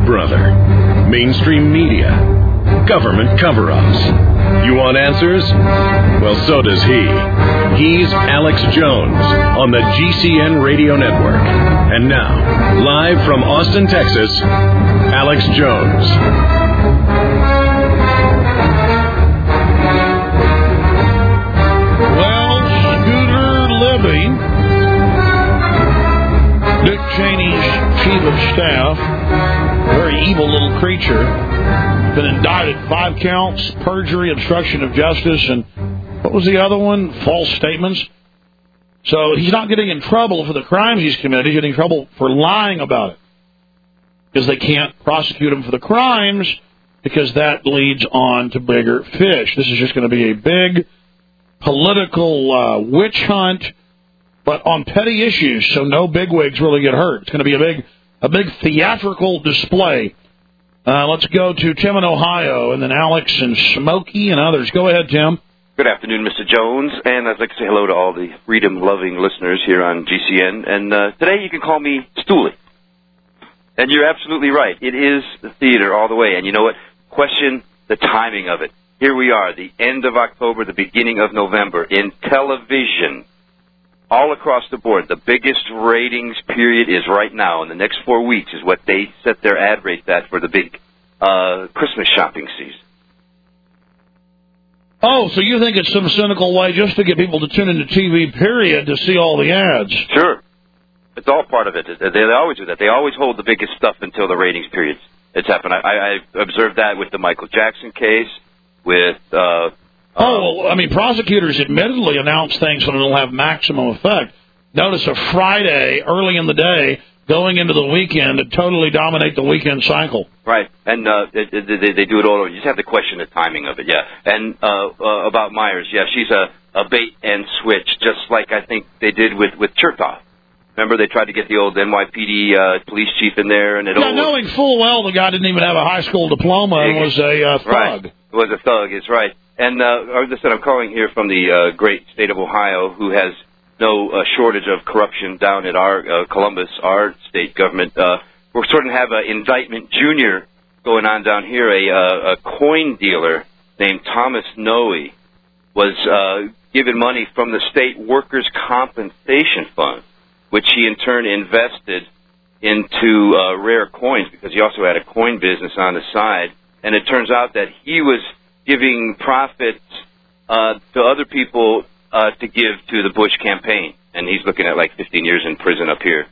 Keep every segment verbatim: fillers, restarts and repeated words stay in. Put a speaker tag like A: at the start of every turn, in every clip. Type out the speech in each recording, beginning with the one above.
A: brother. Mainstream media. Government cover-ups. You want answers? Well, so does he. He's Alex Jones on the G C N Radio Network. And now, live from Austin, Texas, Alex Jones.
B: Well, Scooter Libby, Dick Cheney's chief of staff, very evil little creature, been indicted five counts, perjury, obstruction of justice, and what was the other one? False statements. So he's not getting in trouble for the crimes he's committed. He's getting in trouble for lying about it. Because they can't prosecute him for the crimes because that leads on to bigger fish. This is just going to be a big political uh, witch hunt, but on petty issues, so no bigwigs really get hurt. It's going to be a big, a big theatrical display. Uh, let's go to Tim in Ohio, and then Alex and Smokey and others. Go ahead, Tim.
C: Good afternoon, Mister Jones, and I'd like to say hello to all the freedom-loving listeners here on G C N. And uh, today you can call me Stooley. And you're absolutely right. It is the theater all the way. And you know what? Question the timing of it. Here we are, the end of October, the beginning of November, in television, all across the board. The biggest ratings period is right now. In the next four weeks is what they set their ad rates at for the big uh, Christmas shopping season.
B: Oh, so you think it's some cynical way just to get people to tune into T V, period, to see all the ads?
C: Sure. It's all part of it. They, they always do that. They always hold the biggest stuff until the ratings periods. It's happened. I, I observed that with the Michael Jackson case, with... Uh,
B: oh, well, I mean, prosecutors admittedly announce things when it'll have maximum effect. Notice a Friday, early in the day, going into the weekend, to totally dominate the weekend cycle.
C: Right, and uh, they, they, they do it all over. You just have to question the timing of it, yeah. And uh, uh, about Myers, yeah, she's a, a bait and switch, just like I think they did with, with Chertoff. Remember, they tried to get the old N Y P D uh, police chief in there, and it
B: yeah,
C: all...
B: knowing full well the guy didn't even have a high school diploma and was a uh, thug.
C: Right, was a thug, it's right. And uh, as I said, I'm calling here from the uh, great state of Ohio, who has no uh, shortage of corruption down at our uh, Columbus, our state government. Uh, we're starting to have an indictment junior going on down here. A, uh, a coin dealer named Thomas Noe was uh, given money from the state workers' compensation fund, which he in turn invested into uh, rare coins because he also had a coin business on the side. And it turns out that he was giving profits uh, to other people uh, to give to the Bush campaign. And he's looking at like fifteen years in prison up here.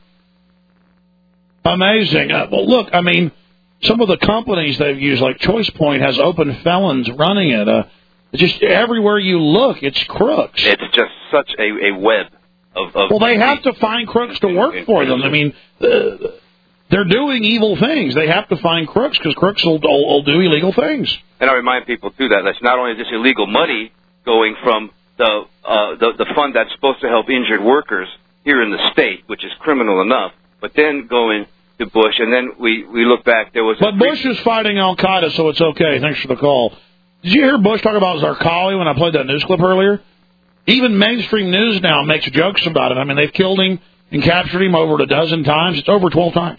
B: Amazing. Uh, well, look, I mean, some of the companies they've used, like Choice Point, has open felons running it. Uh, just everywhere you look, it's crooks.
C: It's just such a, a web. Of, of
B: well, they have to find crooks to work for them. I mean, uh, they're doing evil things. They have to find crooks because crooks will, will, will do illegal things.
C: And I remind people, too, that that's not only this illegal money going from the, uh, the the fund that's supposed to help injured workers here in the state, which is criminal enough, but then going to Bush, and then we, we look back, there was...
B: But a Bush is fighting Al-Qaeda, so it's okay. Thanks for the call. Did you hear Bush talk about Zarqawi when I played that news clip earlier? Even mainstream news now makes jokes about it. I mean, they've killed him and captured him over a dozen times. It's over twelve times.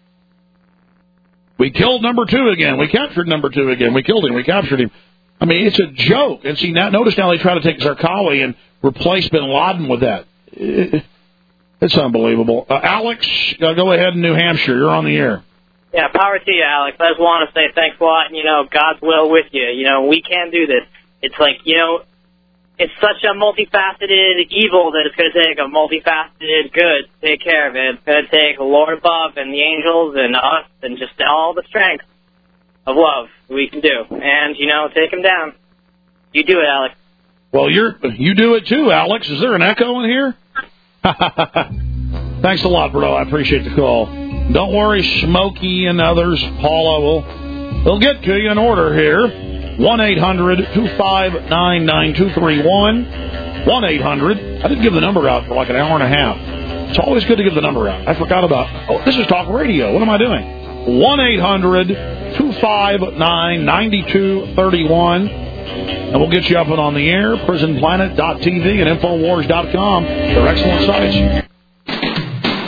B: We killed number two again. We captured number two again. We killed him. We captured him. I mean, it's a joke. And see, now, notice now they try to take Zarqawi and replace bin Laden with that. It's unbelievable. Uh, Alex, uh, go ahead in New Hampshire. You're on the air.
D: Yeah, power to you, Alex. I just want to say thanks a lot, and, you know, God's will with you. You know, we can do this. It's like, you know... It's such a multifaceted evil that it's going to take a multifaceted good to take care of it. It's going to take the Lord above and the angels and us and just all the strength of love we can do. And, you know, take him down. You do it, Alex.
B: Well, you're you do it too, Alex. Is there an echo in here? Thanks a lot, bro. I appreciate the call. Don't worry, Smokey and others. Paula will they'll get to you in order here. one eight hundred two five nine nine two three one. one eight hundred. I didn't give the number out for like an hour and a half. It's always good to give the number out. I forgot about, oh, this is talk radio. What am I doing? one eight hundred two five nine nine two three one. And we'll get you up and on the air. prison planet dot t v and infowars dot com. They're excellent sites.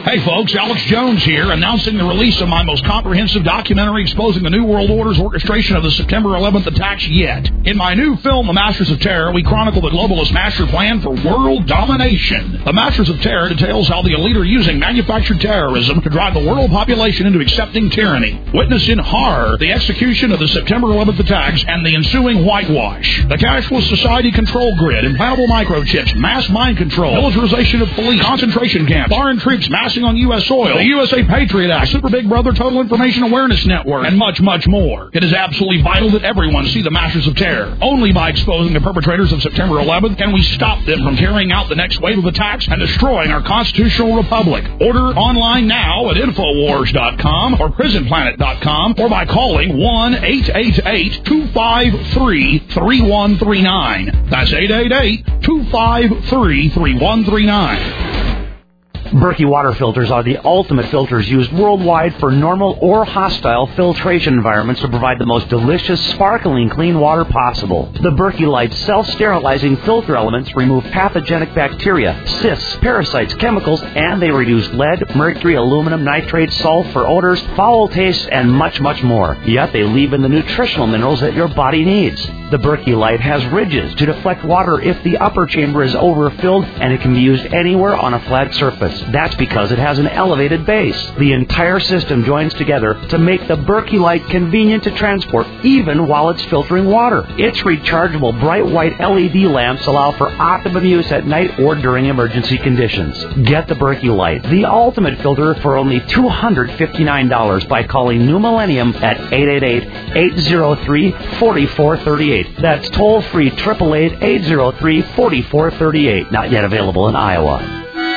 E: Hey folks, Alex Jones here, announcing the release of my most comprehensive documentary exposing the New World Order's orchestration of the September eleventh attacks yet. In my new film, The Masters of Terror, we chronicle the globalist master plan for world domination. The Masters of Terror details how the elite are using manufactured terrorism to drive the world population into accepting tyranny. Witness in horror the execution of the September eleventh attacks and the ensuing whitewash. The cashless society control grid, implantable microchips, mass mind control, militarization of police, concentration camps, foreign troops massing on U S soil, the U S A Patriot Act, Super Big Brother Total Information Awareness Network, and much, much more. It is absolutely vital that everyone see the Masters of Terror. Only by exposing the perpetrators of September eleventh can we stop them from carrying out the next wave of attacks and destroying our constitutional republic. Order online now at Infowars dot com or Prison Planet dot com or by calling one eight eight eight, two five three, three one three nine. That's eight eight eight, two five three, three one three nine.
F: Berkey water filters are the ultimate filters used worldwide for normal or hostile filtration environments to provide the most delicious, sparkling, clean water possible. The Berkey Light self-sterilizing filter elements remove pathogenic bacteria, cysts, parasites, chemicals, and they reduce lead, mercury, aluminum, nitrates, sulfur, odors, foul tastes, and much, much more. Yet they leave in the nutritional minerals that your body needs. The Berkey Light has ridges to deflect water if the upper chamber is overfilled, and it can be used anywhere on a flat surface. That's because it has an elevated base. The entire system joins together to make the Berkey Light convenient to transport, even while it's filtering water. Its rechargeable bright white L E D lamps allow for optimum use at night or during emergency conditions. Get the Berkey Light, the ultimate filter, for only two hundred fifty-nine dollars by calling New Millennium at eight eight eight, eight zero three, four four three eight. That's toll-free, eight eight eight, eight zero three, four four three eight. Not yet available in Iowa.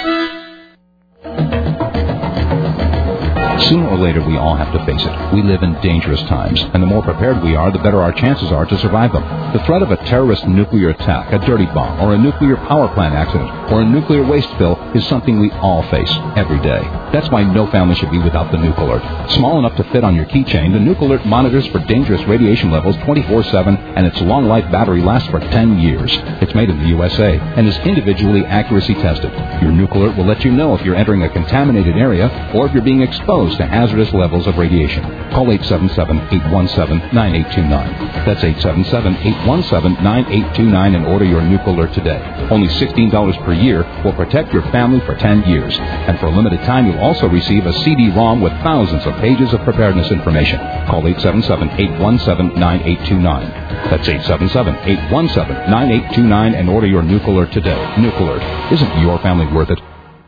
G: Sooner or later, we all have to face it. We live in dangerous times, and the more prepared we are, the better our chances are to survive them. The threat of a terrorist nuclear attack, a dirty bomb, or a nuclear power plant accident, or a nuclear waste spill is something we all face every day. That's why no family should be without the Nuke Alert. Small enough to fit on your keychain, the Nuke Alert monitors for dangerous radiation levels twenty-four seven, and its long-life battery lasts for ten years. It's made in the U S A and is individually accuracy tested. Your Nuke Alert will let you know if you're entering a contaminated area or if you're being exposed to hazardous levels of radiation. Call eight seven seven, eight one seven, nine eight two nine. That's eight seven seven, eight one seven, nine eight two nine and order your Nuke Alert today. Only sixteen dollars per year will protect your family for ten years. And for a limited time, you'll also receive a C D ROM with thousands of pages of preparedness information. Call eight seven seven, eight one seven, nine eight two nine. That's eight seven seven, eight one seven, nine eight two nine and order your Nuke Alert today. Nuke Alert. Isn't your family worth it?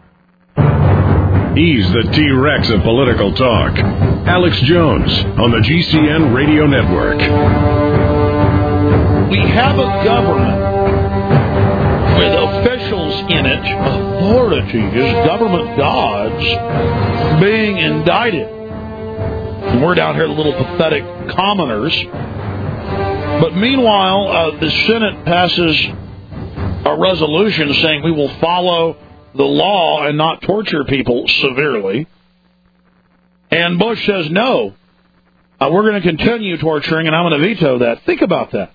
A: He's the T-Rex of political talk. Alex Jones on the G C N Radio Network.
B: We have a government with officials in it, authorities, government gods, being indicted. And we're down here, the little pathetic commoners. But meanwhile, uh, the Senate passes a resolution saying we will follow the law and not torture people severely. And Bush says, no, uh, we're going to continue torturing, and I'm going to veto that. Think about that.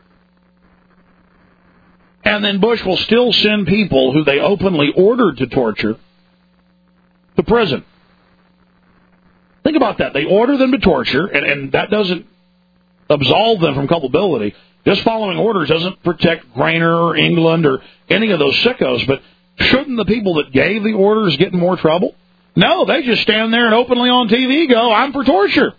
B: And then Bush will still send people who they openly ordered to torture to prison. Think about that. They order them to torture, and, and that doesn't absolve them from culpability. Just following orders doesn't protect Grainer or England or any of those sickos, but shouldn't the people that gave the orders get in more trouble? No, they just stand there and openly on T V go, I'm for torture.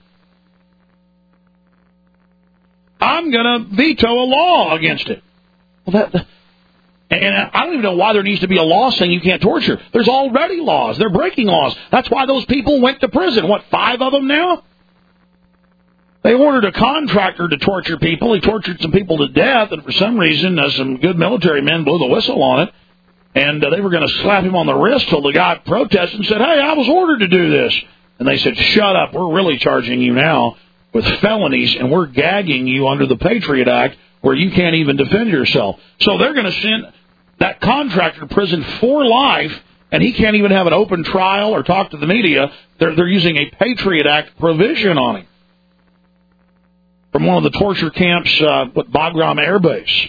B: I'm going to veto a law against it. Well, that, and I don't even know why there needs to be a law saying you can't torture. There's already laws. They're breaking laws. That's why those people went to prison. What, five of them now? They ordered a contractor to torture people. He tortured some people to death, and for some reason, uh, some good military men blew the whistle on it. And uh, they were going to slap him on the wrist till the guy protested and said, hey, I was ordered to do this. And they said, shut up, we're really charging you now with felonies, and we're gagging you under the Patriot Act where you can't even defend yourself. So they're going to send that contractor to prison for life, and he can't even have an open trial or talk to the media. They're, they're using a Patriot Act provision on him. From one of the torture camps, uh, what, Bagram Air Base.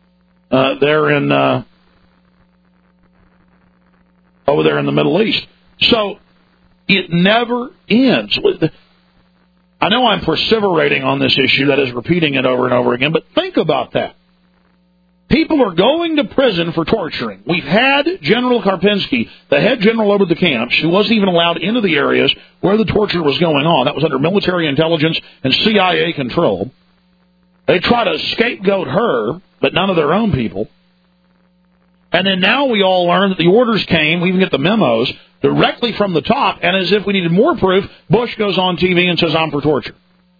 B: Uh, they're in... Uh, over there in the Middle East. So it never ends. I know I'm perseverating on this issue, that is repeating it over and over again, but think about that. People are going to prison for torturing. We've had General Karpinski, the head general over the camps, who wasn't even allowed into the areas where the torture was going on. That was under military intelligence and C I A control. They try to scapegoat her, but none of their own people. And then now we all learn that the orders came, we even get the memos, directly from the top, and as if we needed more proof, Bush goes on T V and says, I'm for torture.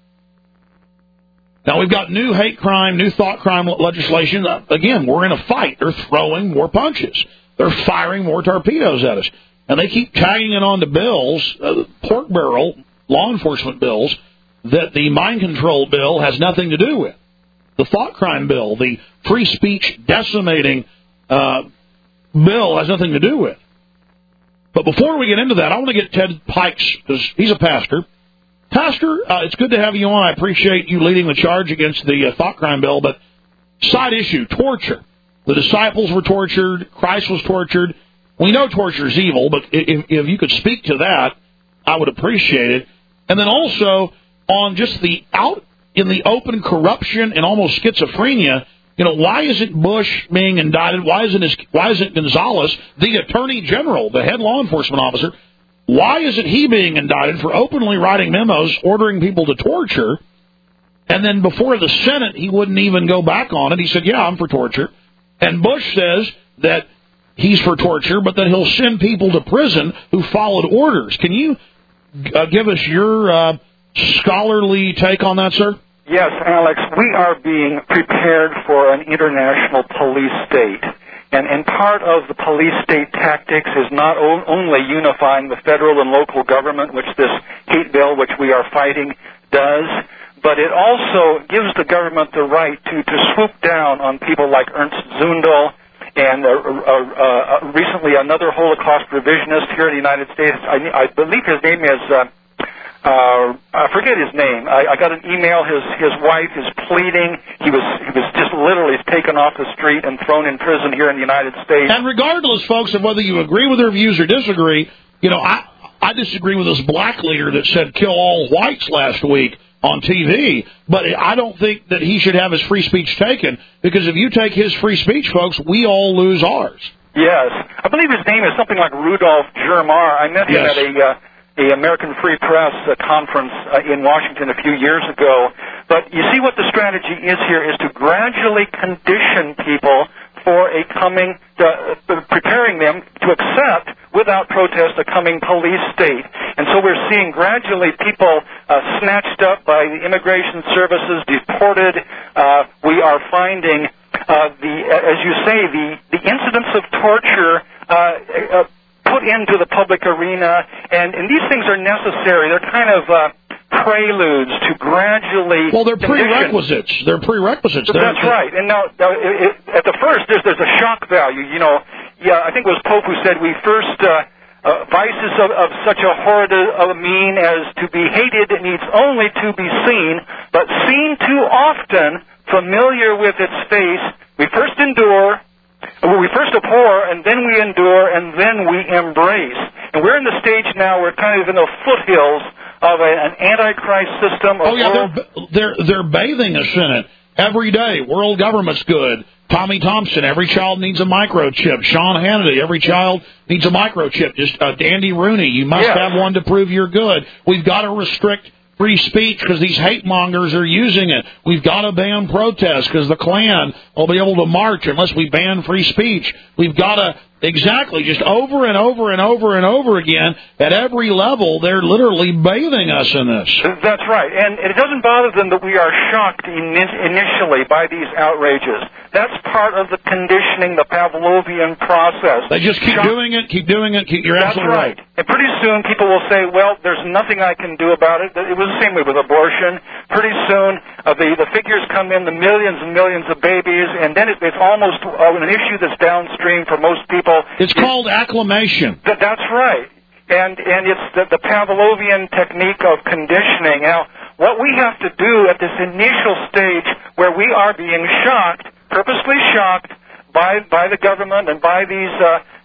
B: Now, we've got new hate crime, new thought crime legislation. Again, we're in a fight. They're throwing more punches. They're firing more torpedoes at us. And they keep tagging it onto bills, uh, pork barrel, law enforcement bills, that the mind control bill has nothing to do with. The thought crime bill, the free speech decimating uh, bill has nothing to do with. But before we get into that, I want to get Ted Pikes, because he's a pastor. Pastor, uh, it's good to have you on. I appreciate you leading the charge against the uh, thought crime bill, but side issue, torture. The disciples were tortured. Christ was tortured. We know torture is evil, but if, if you could speak to that, I would appreciate it. And then also on just the out in the open corruption and almost schizophrenia, you know, why isn't Bush being indicted? Why isn't his, why isn't Gonzalez, the Attorney General, the head law enforcement officer, why isn't he being indicted for openly writing memos ordering people to torture? And then before the Senate, he wouldn't even go back on it. He said, yeah, I'm for torture. And Bush says that he's for torture, but that he'll send people to prison who followed orders. Can you uh, give us your uh, scholarly take on that, sir?
H: Yes, Alex. We are being prepared for an international police state. And, and part of the police state tactics is not o- only unifying the federal and local government, which this hate bill, which we are fighting, does, but it also gives the government the right to, to swoop down on people like Ernst Zundel and uh, uh, uh, recently another Holocaust revisionist here in the United States. I, I believe his name is... Uh, Uh, I forget his name. I, I got an email. His his wife is pleading. He was he was just literally taken off the street and thrown in prison here in the United States.
B: And regardless, folks, of whether you agree with their views or disagree, you know, I I disagree with this black leader that said kill all whites last week on T V. But I don't think that he should have his free speech taken, because if you take his free speech, folks, we all lose ours.
H: Yes, I believe his name is something like Rudolph Germar. I met him
B: yes.
H: at a. Uh, the American Free Press uh, conference uh, in Washington a few years ago. But you see what the strategy is here is to gradually condition people for a coming, uh, preparing them to accept without protest a coming police state. And so we're seeing gradually people uh, snatched up by the immigration services, deported. Uh, we are finding uh, the, as you say, the, the incidents of torture uh, uh, put into the public arena, and, and these things are necessary. They're kind of uh, preludes to gradually...
B: Well, they're
H: condition.
B: prerequisites. They're prerequisites.
H: That's
B: they're,
H: right. And now, now it, it, at the first, there's, there's a shock value. You know, yeah, I think it was Pope who said we first... Uh, uh, vices of, of such a horrid of a mean as to be hated needs only to be seen, but seen too often, familiar with its face, we first endure... We first abhor, and then we endure, and then we embrace. And we're in the stage now, we're kind of in the foothills of a, an antichrist system. Of
B: oh, yeah, they're, they're, they're bathing us in it every day. World government's good. Tommy Thompson, every child needs a microchip. Sean Hannity, every child needs a microchip. Just uh, Dandy Rooney, you must
H: yes.
B: have one to prove you're good. We've got to restrict free speech because these hate mongers are using it. We've got to ban protests because the Klan will be able to march unless we ban free speech. We've got to, exactly, just over and over and over and over again, at every level, they're literally bathing us in this.
H: That's right. And it doesn't bother them that we are shocked in- initially by these outrages. That's part of the conditioning, the Pavlovian process.
B: They just keep Shock. doing it, keep doing it, keep, you're
H: That's
B: absolutely
H: right.
B: right.
H: And pretty soon people will say, well, there's nothing I can do about it. It was the same way with abortion. Pretty soon uh, the, the figures come in, the millions and millions of babies, and then it, it's almost uh, an issue that's downstream for most people.
B: It's it, called acclimation.
H: Th- that's right. And and it's the, the Pavlovian technique of conditioning. Now, what we have to do at this initial stage where we are being shocked, purposely shocked by by the government and by these uh,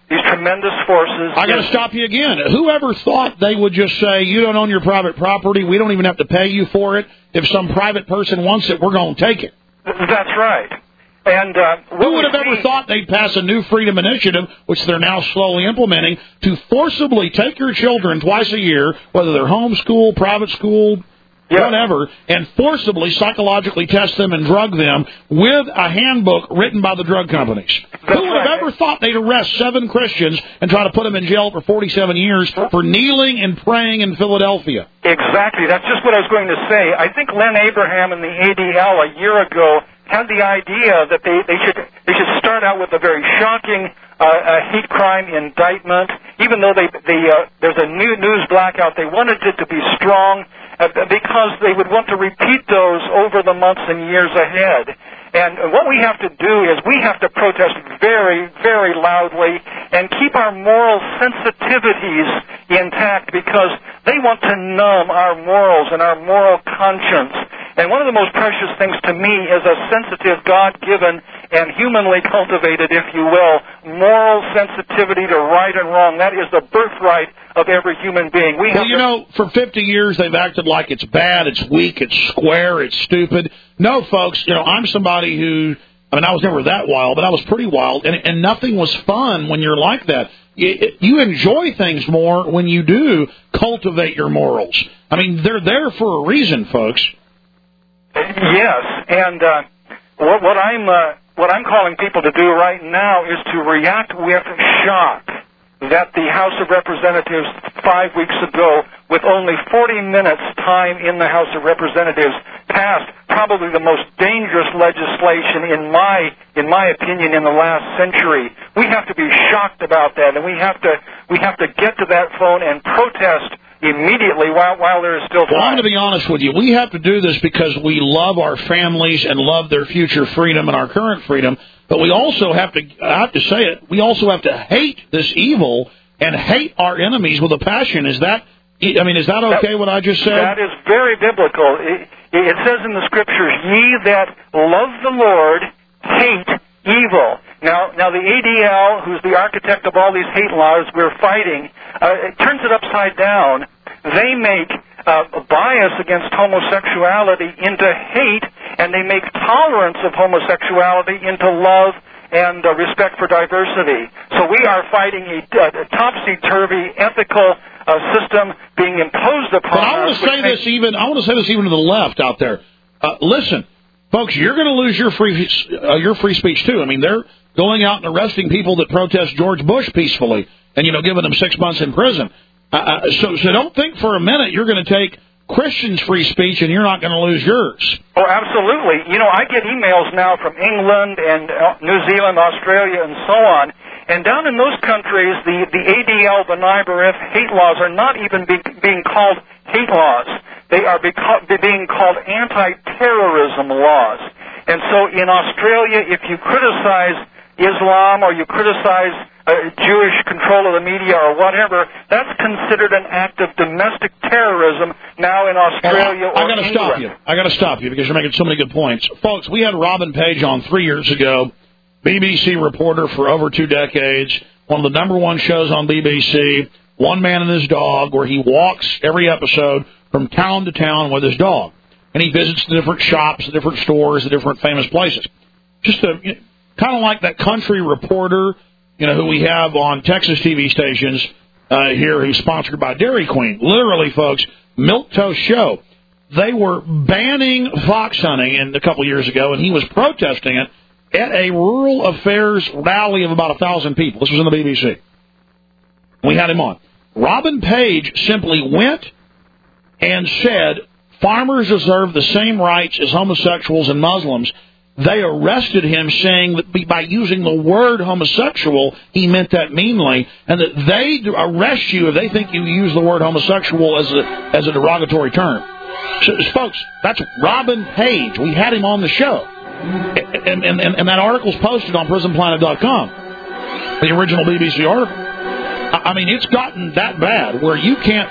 H: these tremendous forces.
E: I got to stop you again. Whoever thought they would just say, you don't own your private property, we don't even have to pay you for it. If some private person wants it, we're going to take it.
H: That's right. And uh,
E: who would have ever thought they'd pass a new freedom initiative, which they're now slowly implementing, to forcibly take your children twice a year, whether they're homeschool, private school, yeah. whatever, and forcibly psychologically test them and drug them with a handbook written by the drug companies?
H: That's
E: Who would have
H: right.
E: ever thought they'd arrest seven Christians and try to put them in jail for forty-seven years for kneeling and praying in Philadelphia?
H: Exactly. That's just what I was going to say. I think Len Abraham and the A D L a year ago had the idea that they, they should they should start out with a very shocking uh, uh, hate crime indictment. Even though they, they uh, there's a new news blackout, they wanted it to be strong uh, because they would want to repeat those over the months and years ahead. And what we have to do is we have to protest very, very loudly and keep our moral sensitivities intact because they want to numb our morals and our moral conscience. And one of the most precious things to me is a sensitive, God-given, and humanly cultivated, if you will, moral sensitivity to right and wrong. That is the birthright of every human being. We
E: well,
H: have
E: you
H: to...
E: know, for fifty years they've acted like it's bad, it's weak, it's square, it's stupid. No, folks, you know, I'm somebody who, I mean, I was never that wild, but I was pretty wild, and, and nothing was fun when you're like that. You, you enjoy things more when you do cultivate your morals. I mean, they're there for a reason, folks.
H: Yes, and uh, what, what I'm uh, what I'm calling people to do right now is to react with shock that the House of Representatives five weeks ago, with only forty minutes time in the House of Representatives, passed probably the most dangerous legislation in my in my opinion in the last century. We have to be shocked about that, and we have to we have to get to that phone and protest immediately while while there is still time.
E: Well, I'm going to be honest with you. We have to do this because we love our families and love their future freedom and our current freedom. But we also have to, I have to say it, we also have to hate this evil and hate our enemies with a passion. Is that, I mean, is that okay, that, what I just said?
H: That is very biblical. It, it says in the Scriptures, ye that love the Lord hate evil. Now, now the A D L, who's the architect of all these hate laws we're fighting, uh, it turns it upside down. They make uh, bias against homosexuality into hate, and they make tolerance of homosexuality into love and uh, respect for diversity. So we are fighting a, a topsy-turvy ethical uh, system being imposed upon
E: but I want
H: us.
E: to say this even. I want to say this even to the left out there. Uh, listen, folks, you're going to lose your free uh, your free speech too. I mean, they're going out and arresting people that protest George Bush peacefully, and you know, giving them six months in prison. Uh, so, so don't think for a minute you're going to take Christians' free speech and you're not going to lose yours.
H: Oh, absolutely. You know, I get emails now from England and New Zealand, Australia, and so on. And down in those countries, the, the A D L, the N I B R F hate laws are not even be, being called hate laws. They are beca- being called anti-terrorism laws. And so in Australia, if you criticize Islam or you criticize uh, Jewish control of the media or whatever, that's considered an act of domestic terrorism now in Australia
E: well, I,
H: or
E: I gotta
H: England.
E: stop you. I got to stop you because you're making so many good points. Folks, we had Robin Page on three years ago, B B C reporter for over two decades, one of the number one shows on B B C, One Man and His Dog, where he walks every episode from town to town with his dog. And he visits the different shops, the different stores, the different famous places. Just a, you know, kind of like that country reporter, you know, who we have on Texas T V stations uh, here, who's sponsored by Dairy Queen. Literally, folks, milquetoast show. They were banning fox hunting in a couple years ago, and he was protesting it at a rural affairs rally of about a thousand people. This was in the B B C. We had him on. Robin Page simply went and said, farmers deserve the same rights as homosexuals and Muslims. They arrested him saying that by using the word homosexual, he meant that meanly, and that they arrest you if they think you use the word homosexual as a, as a derogatory term. So, folks, that's Robin Page. We had him on the show. And, and, and, and that article's posted on prison planet dot com, the original B B C article. I mean, it's gotten that bad where you can't...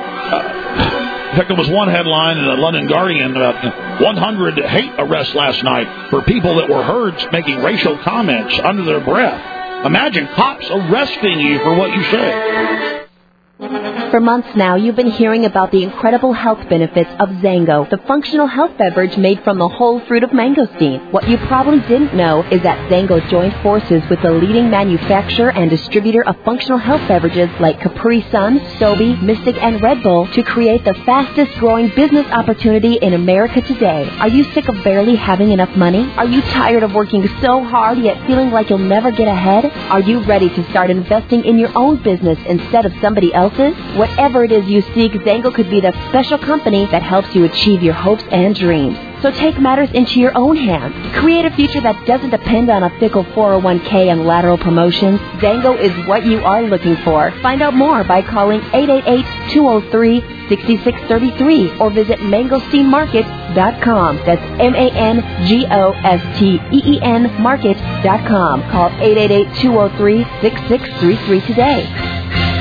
E: Uh, in fact, there was one headline in the London Guardian about one hundred hate arrests last night for people that were heard making racial comments under their breath.
B: Imagine cops arresting you for what you say.
I: For months now, you've been hearing about the incredible health benefits of Zango, the functional health beverage made from the whole fruit of mangosteen. What you probably didn't know is that Zango joined forces with the leading manufacturer and distributor of functional health beverages like Capri Sun, Sobe, Mystic, and Red Bull to create the fastest-growing business opportunity in America today. Are you sick of barely having enough money? Are you tired of working so hard yet feeling like you'll never get ahead? Are you ready to start investing in your own business instead of somebody else's? Whatever it is you seek, Zango could be the special company that helps you achieve your hopes and dreams. So take matters into your own hands. Create a future that doesn't depend on a fickle four oh one k and lateral promotions. Zango is what you are looking for. Find out more by calling eight eight eight, two oh three, six six three three or visit mangosteen market dot com. That's M A N G O S T E E N market dot com. Call eight eight eight, two oh three, six six three three today.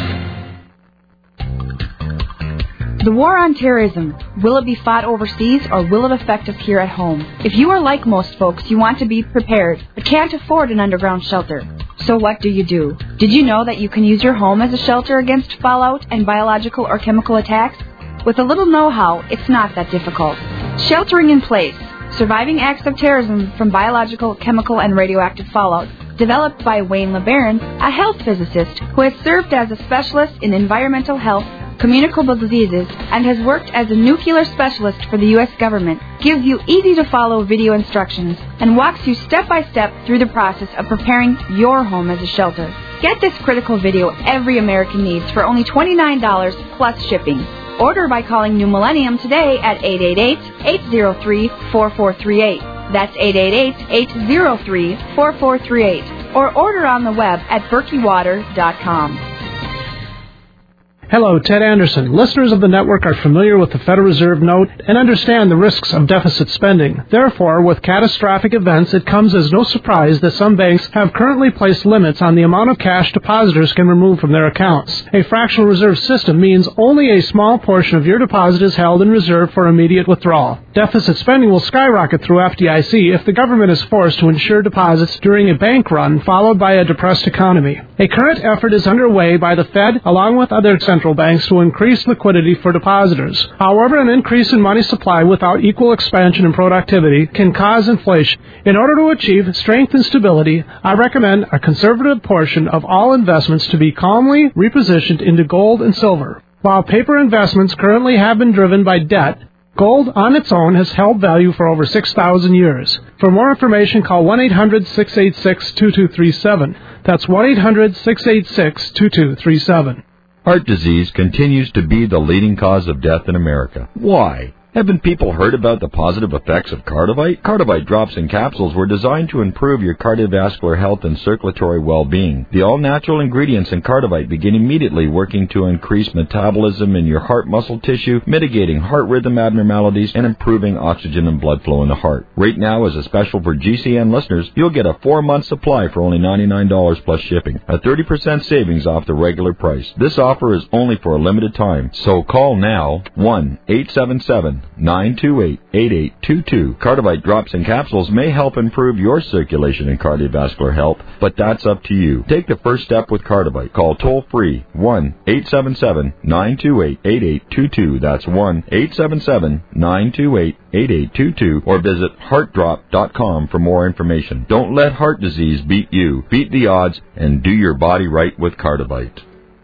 J: The war on terrorism, will it be fought overseas or will it affect us here at home? If you are like most folks, you want to be prepared, but can't afford an underground shelter. So what do you do? Did you know that you can use your home as a shelter against fallout and biological or chemical attacks? With a little know-how, it's not that difficult. Sheltering in place, surviving acts of terrorism from biological, chemical, and radioactive fallout, developed by Wayne LeBaron, a health physicist who has served as a specialist in environmental health, communicable diseases, and has worked as a nuclear specialist for the U S government, gives you easy-to-follow video instructions and walks you step-by-step through the process of preparing your home as a shelter. Get this critical video every American needs for only twenty-nine dollars plus shipping. Order by calling New Millennium today at eight eight eight, eight oh three, four four three eight. That's eight eight eight, eight oh three, four four three eight. Or order on the web at berkey water dot com.
K: Hello, Ted Anderson. Listeners of the network are familiar with the Federal Reserve note and understand the risks of deficit spending. Therefore, with catastrophic events, it comes as no surprise that some banks have currently placed limits on the amount of cash depositors can remove from their accounts. A fractional reserve system means only a small portion of your deposit is held in reserve for immediate withdrawal. Deficit spending will skyrocket through F D I C if the government is forced to insure deposits during a bank run followed by a depressed economy. A current effort is underway by the Fed along with other central banks to increase liquidity for depositors. However, an increase in money supply without equal expansion and productivity can cause inflation. In order to achieve strength and stability, I recommend a conservative portion of all investments to be calmly repositioned into gold and silver. While paper investments currently have been driven by debt, gold on its own has held value for over six thousand years. For more information, call one eight hundred, six eight six, two two three seven. That's one eight hundred, six eight six, two two three seven.
L: Heart disease continues to be the leading cause of death in America. Why? Haven't people heard about the positive effects of Cardivite? Cardivite drops and capsules were designed to improve your cardiovascular health and circulatory well-being. The all-natural ingredients in Cardivite begin immediately working to increase metabolism in your heart muscle tissue, mitigating heart rhythm abnormalities, and improving oxygen and blood flow in the heart. Right now, as a special for G C N listeners, you'll get a four-month supply for only ninety-nine dollars plus shipping, a thirty percent savings off the regular price. This offer is only for a limited time, so call now, one eight seven seven, nine two eight, eight eight two two. Cardivite drops and capsules may help improve your circulation and cardiovascular health, but that's up to you. Take the first step with Cardivite. Call toll-free one eight seven seven, nine two eight, eight eight two two. That's one eight seven seven, nine two eight, eight eight two two. Or visit heart drop dot com for more information. Don't let heart disease beat you. Beat the odds and do your body right with Cardivite.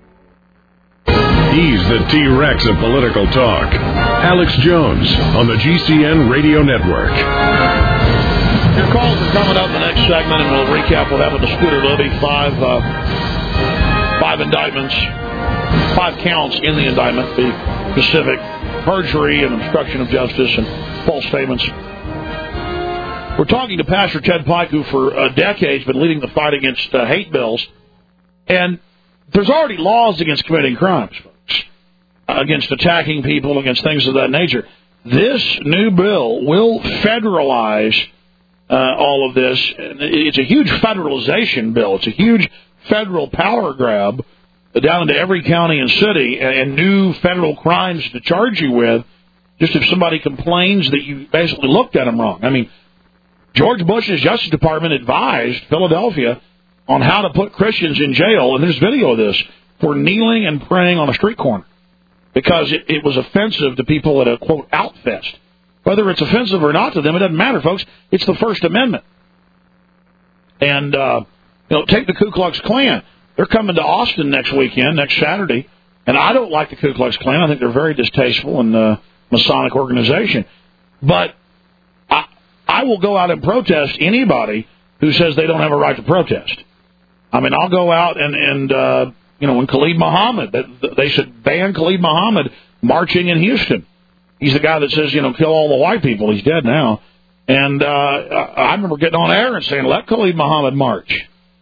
A: He's the T-Rex of political talk. Alex Jones on the G C N Radio Network.
B: Your calls are coming up in the next segment, and we'll recap what happened to Scooter Libby. Five, uh, five indictments, five counts in the indictment, be specific, perjury and obstruction of justice and false statements. We're talking to Pastor Ted Pike, who for uh, decades been leading the fight against uh, hate bills. And there's already laws against committing crimes, folks, against attacking people, against things of that nature. This new bill will federalize uh, all of this. It's a huge federalization bill. It's a huge federal power grab down into every county and city, and new federal crimes to charge you with, just if somebody complains that you basically looked at them wrong. I mean, George Bush's Justice Department advised Philadelphia on how to put Christians in jail, and there's video of this, for kneeling and praying on a street corner because it, it was offensive to people at a, quote, outfest. Whether it's offensive or not to them, it doesn't matter, folks. It's the First Amendment. And, uh, you know, take the Ku Klux Klan. They're coming to Austin next weekend, next Saturday, and I don't like the Ku Klux Klan. I think they're very distasteful and uh, Masonic organization. But I, I will go out and protest anybody who says they don't have a right to protest. I mean, I'll go out and, and uh, you know, when Khalid Muhammad, they should ban Khalid Muhammad marching in Houston. He's the guy that says, you know, kill all the white people. He's dead now. And uh, I remember getting on air and saying, let Khalid Muhammad march.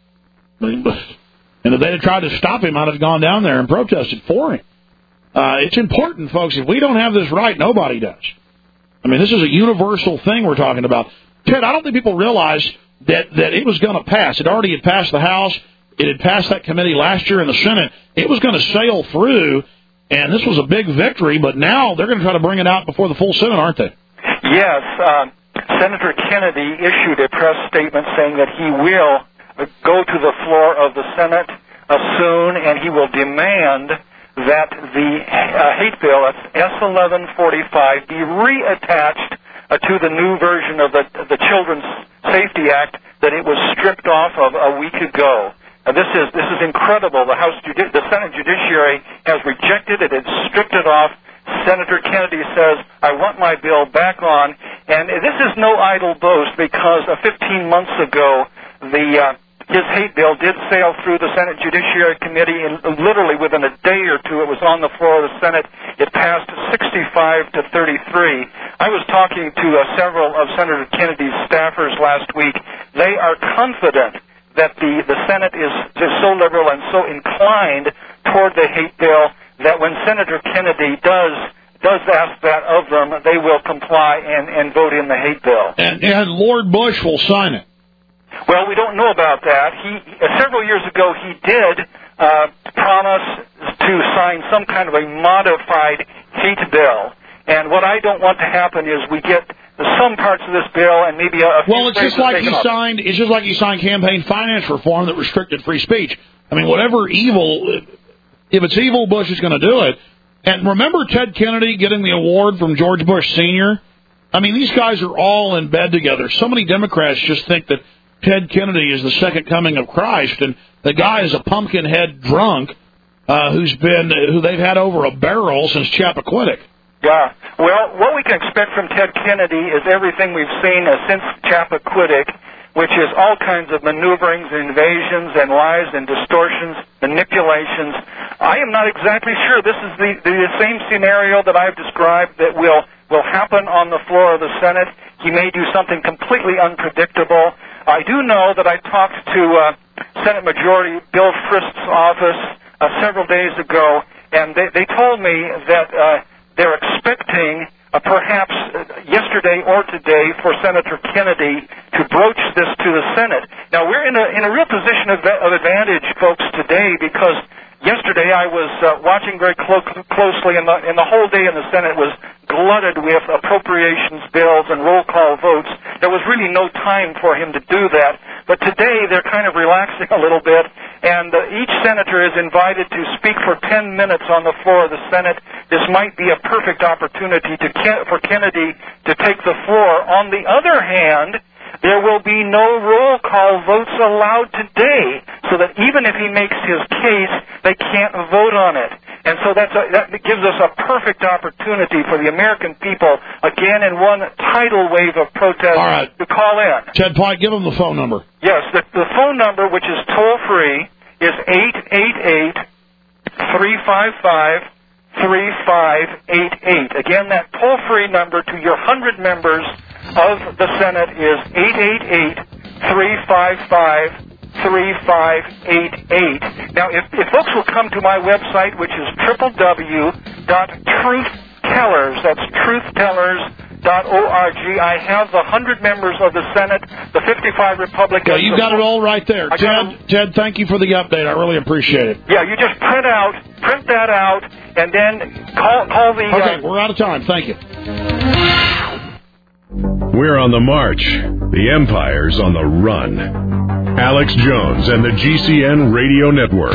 B: And if they'd have tried to stop him, I'd have gone down there and protested for him. Uh, it's important, folks. If we don't have this right, nobody does. I mean, this is a universal thing we're talking about. Ted, I don't think people realize that, that it was going to pass. It already had passed the House. It had passed that committee last year in the Senate. It was going to sail through, and this was a big victory, but now they're going to try to bring it out before the full Senate, aren't they?
H: Yes. Uh, Senator Kennedy issued a press statement saying that he will go to the floor of the Senate uh, soon, and he will demand that the uh, hate bill, S eleven forty-five, be reattached uh, to the new version of the, the Children's Safety Act that it was stripped off of a week ago. Uh, this is this is incredible. The House, Judi- the Senate Judiciary has rejected it. It's stripped it off. Senator Kennedy says, I want my bill back on. And this is no idle boast because uh, fifteen months ago, the uh, his hate bill did sail through the Senate Judiciary Committee, and literally within a day or two, it was on the floor of the Senate. It passed sixty-five to thirty-three. I was talking to uh, several of Senator Kennedy's staffers last week. They are confident that the, the Senate is just so liberal and so inclined toward the hate bill that when Senator Kennedy does does ask that of them, they will comply and, and vote in the hate bill.
B: And, and Lord Bush will sign it.
H: Well, we don't know about that. He uh, several years ago he did uh, promise to sign some kind of a modified hate bill. And what I don't want to happen is we get some parts of this bill and maybe a, a few
B: well, it's just like he
H: up.
B: signed. It's just like he signed campaign finance reform that restricted free speech. I mean, whatever evil, if it's evil, Bush is going to do it. And remember Ted Kennedy getting the award from George Bush Senior? I mean, these guys are all in bed together. So many Democrats just think that Ted Kennedy is the second coming of Christ, and the guy is a pumpkin-head drunk uh, who's been who they've had over a barrel since Chappaquiddick.
H: Yeah. Well, what we can expect from Ted Kennedy is everything we've seen uh, since Chappaquiddick, which is all kinds of maneuverings, invasions, and lies and distortions, manipulations. I am not exactly sure this is the, the same scenario that I've described that will, will happen on the floor of the Senate. He may do something completely unpredictable. I do know that I talked to uh, Senate Majority Bill Frist's office uh, several days ago, and they, they told me that uh, they're expecting uh, perhaps uh, yesterday or today for Senator Kennedy to broach this to the Senate. Now, we're in a, in a real position of, of advantage, folks, today because yesterday I was uh, watching very clo- closely, and the, and the whole day in the Senate was glutted with appropriations bills and roll call votes. There was really no time for him to do that. But today they're kind of relaxing a little bit, and uh, each senator is invited to speak for ten minutes on the floor of the Senate. This might be a perfect opportunity to Ken- for Kennedy to take the floor. On the other hand, there will be no roll call votes allowed today, so that even if he makes his case, they can't vote on it. And so that's a, that gives us a perfect opportunity for the American people, again in one tidal wave of protest,
B: right,
H: to call in.
B: Ted Pike, give them the phone number.
H: Yes, the, the phone number, which is toll-free, is eight eight eight, three five five, three five eight eight. Again, that toll-free number to your one hundred members of the Senate is eight eight eight, three five five, three five eight eight. Now, if, if folks will come to my website, which is w w w dot truth tellers, that's truth tellers dot org, I have the one hundred members of the Senate, the fifty-five Republicans.
B: Yeah, you got it all right there. Ted, Ted, thank you for the update. I really appreciate it.
H: Yeah, you just print out, print that out, and then call, call the...
B: Okay,
H: uh,
B: we're out of time. Thank you.
A: We're on the march. The Empire's on the run. Alex Jones and the G C N Radio Network.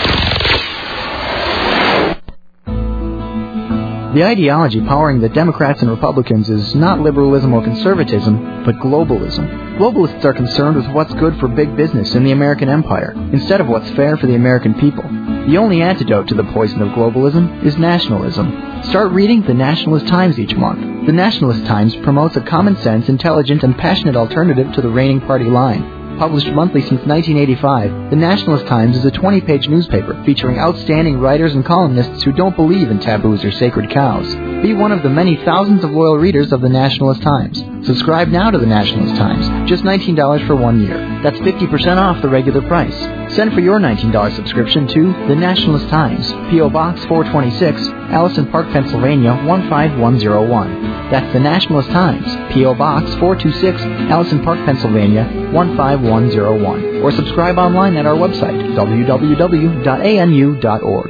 M: The ideology powering the Democrats and Republicans is not liberalism or conservatism, but globalism. Globalists are concerned with what's good for big business in the American empire, instead of what's fair for the American people. The only antidote to the poison of globalism is nationalism. Start reading the Nationalist Times each month. The Nationalist Times promotes a common-sense, intelligent, and passionate alternative to the reigning party line. Published monthly since nineteen eighty-five, the Nationalist Times is a twenty-page newspaper featuring outstanding writers and columnists who don't believe in taboos or sacred cows. Be one of the many thousands of loyal readers of the Nationalist Times. Subscribe now to the Nationalist Times, just nineteen dollars for one year. That's fifty percent off the regular price. Send for your nineteen dollars subscription to The Nationalist Times, P O. Box four twenty-six, Allison Park, Pennsylvania one five one zero one. That's The Nationalist Times, P O. Box four twenty-six, Allison Park, Pennsylvania one five one zero one. Or subscribe online at our website, w w w dot a n u dot org.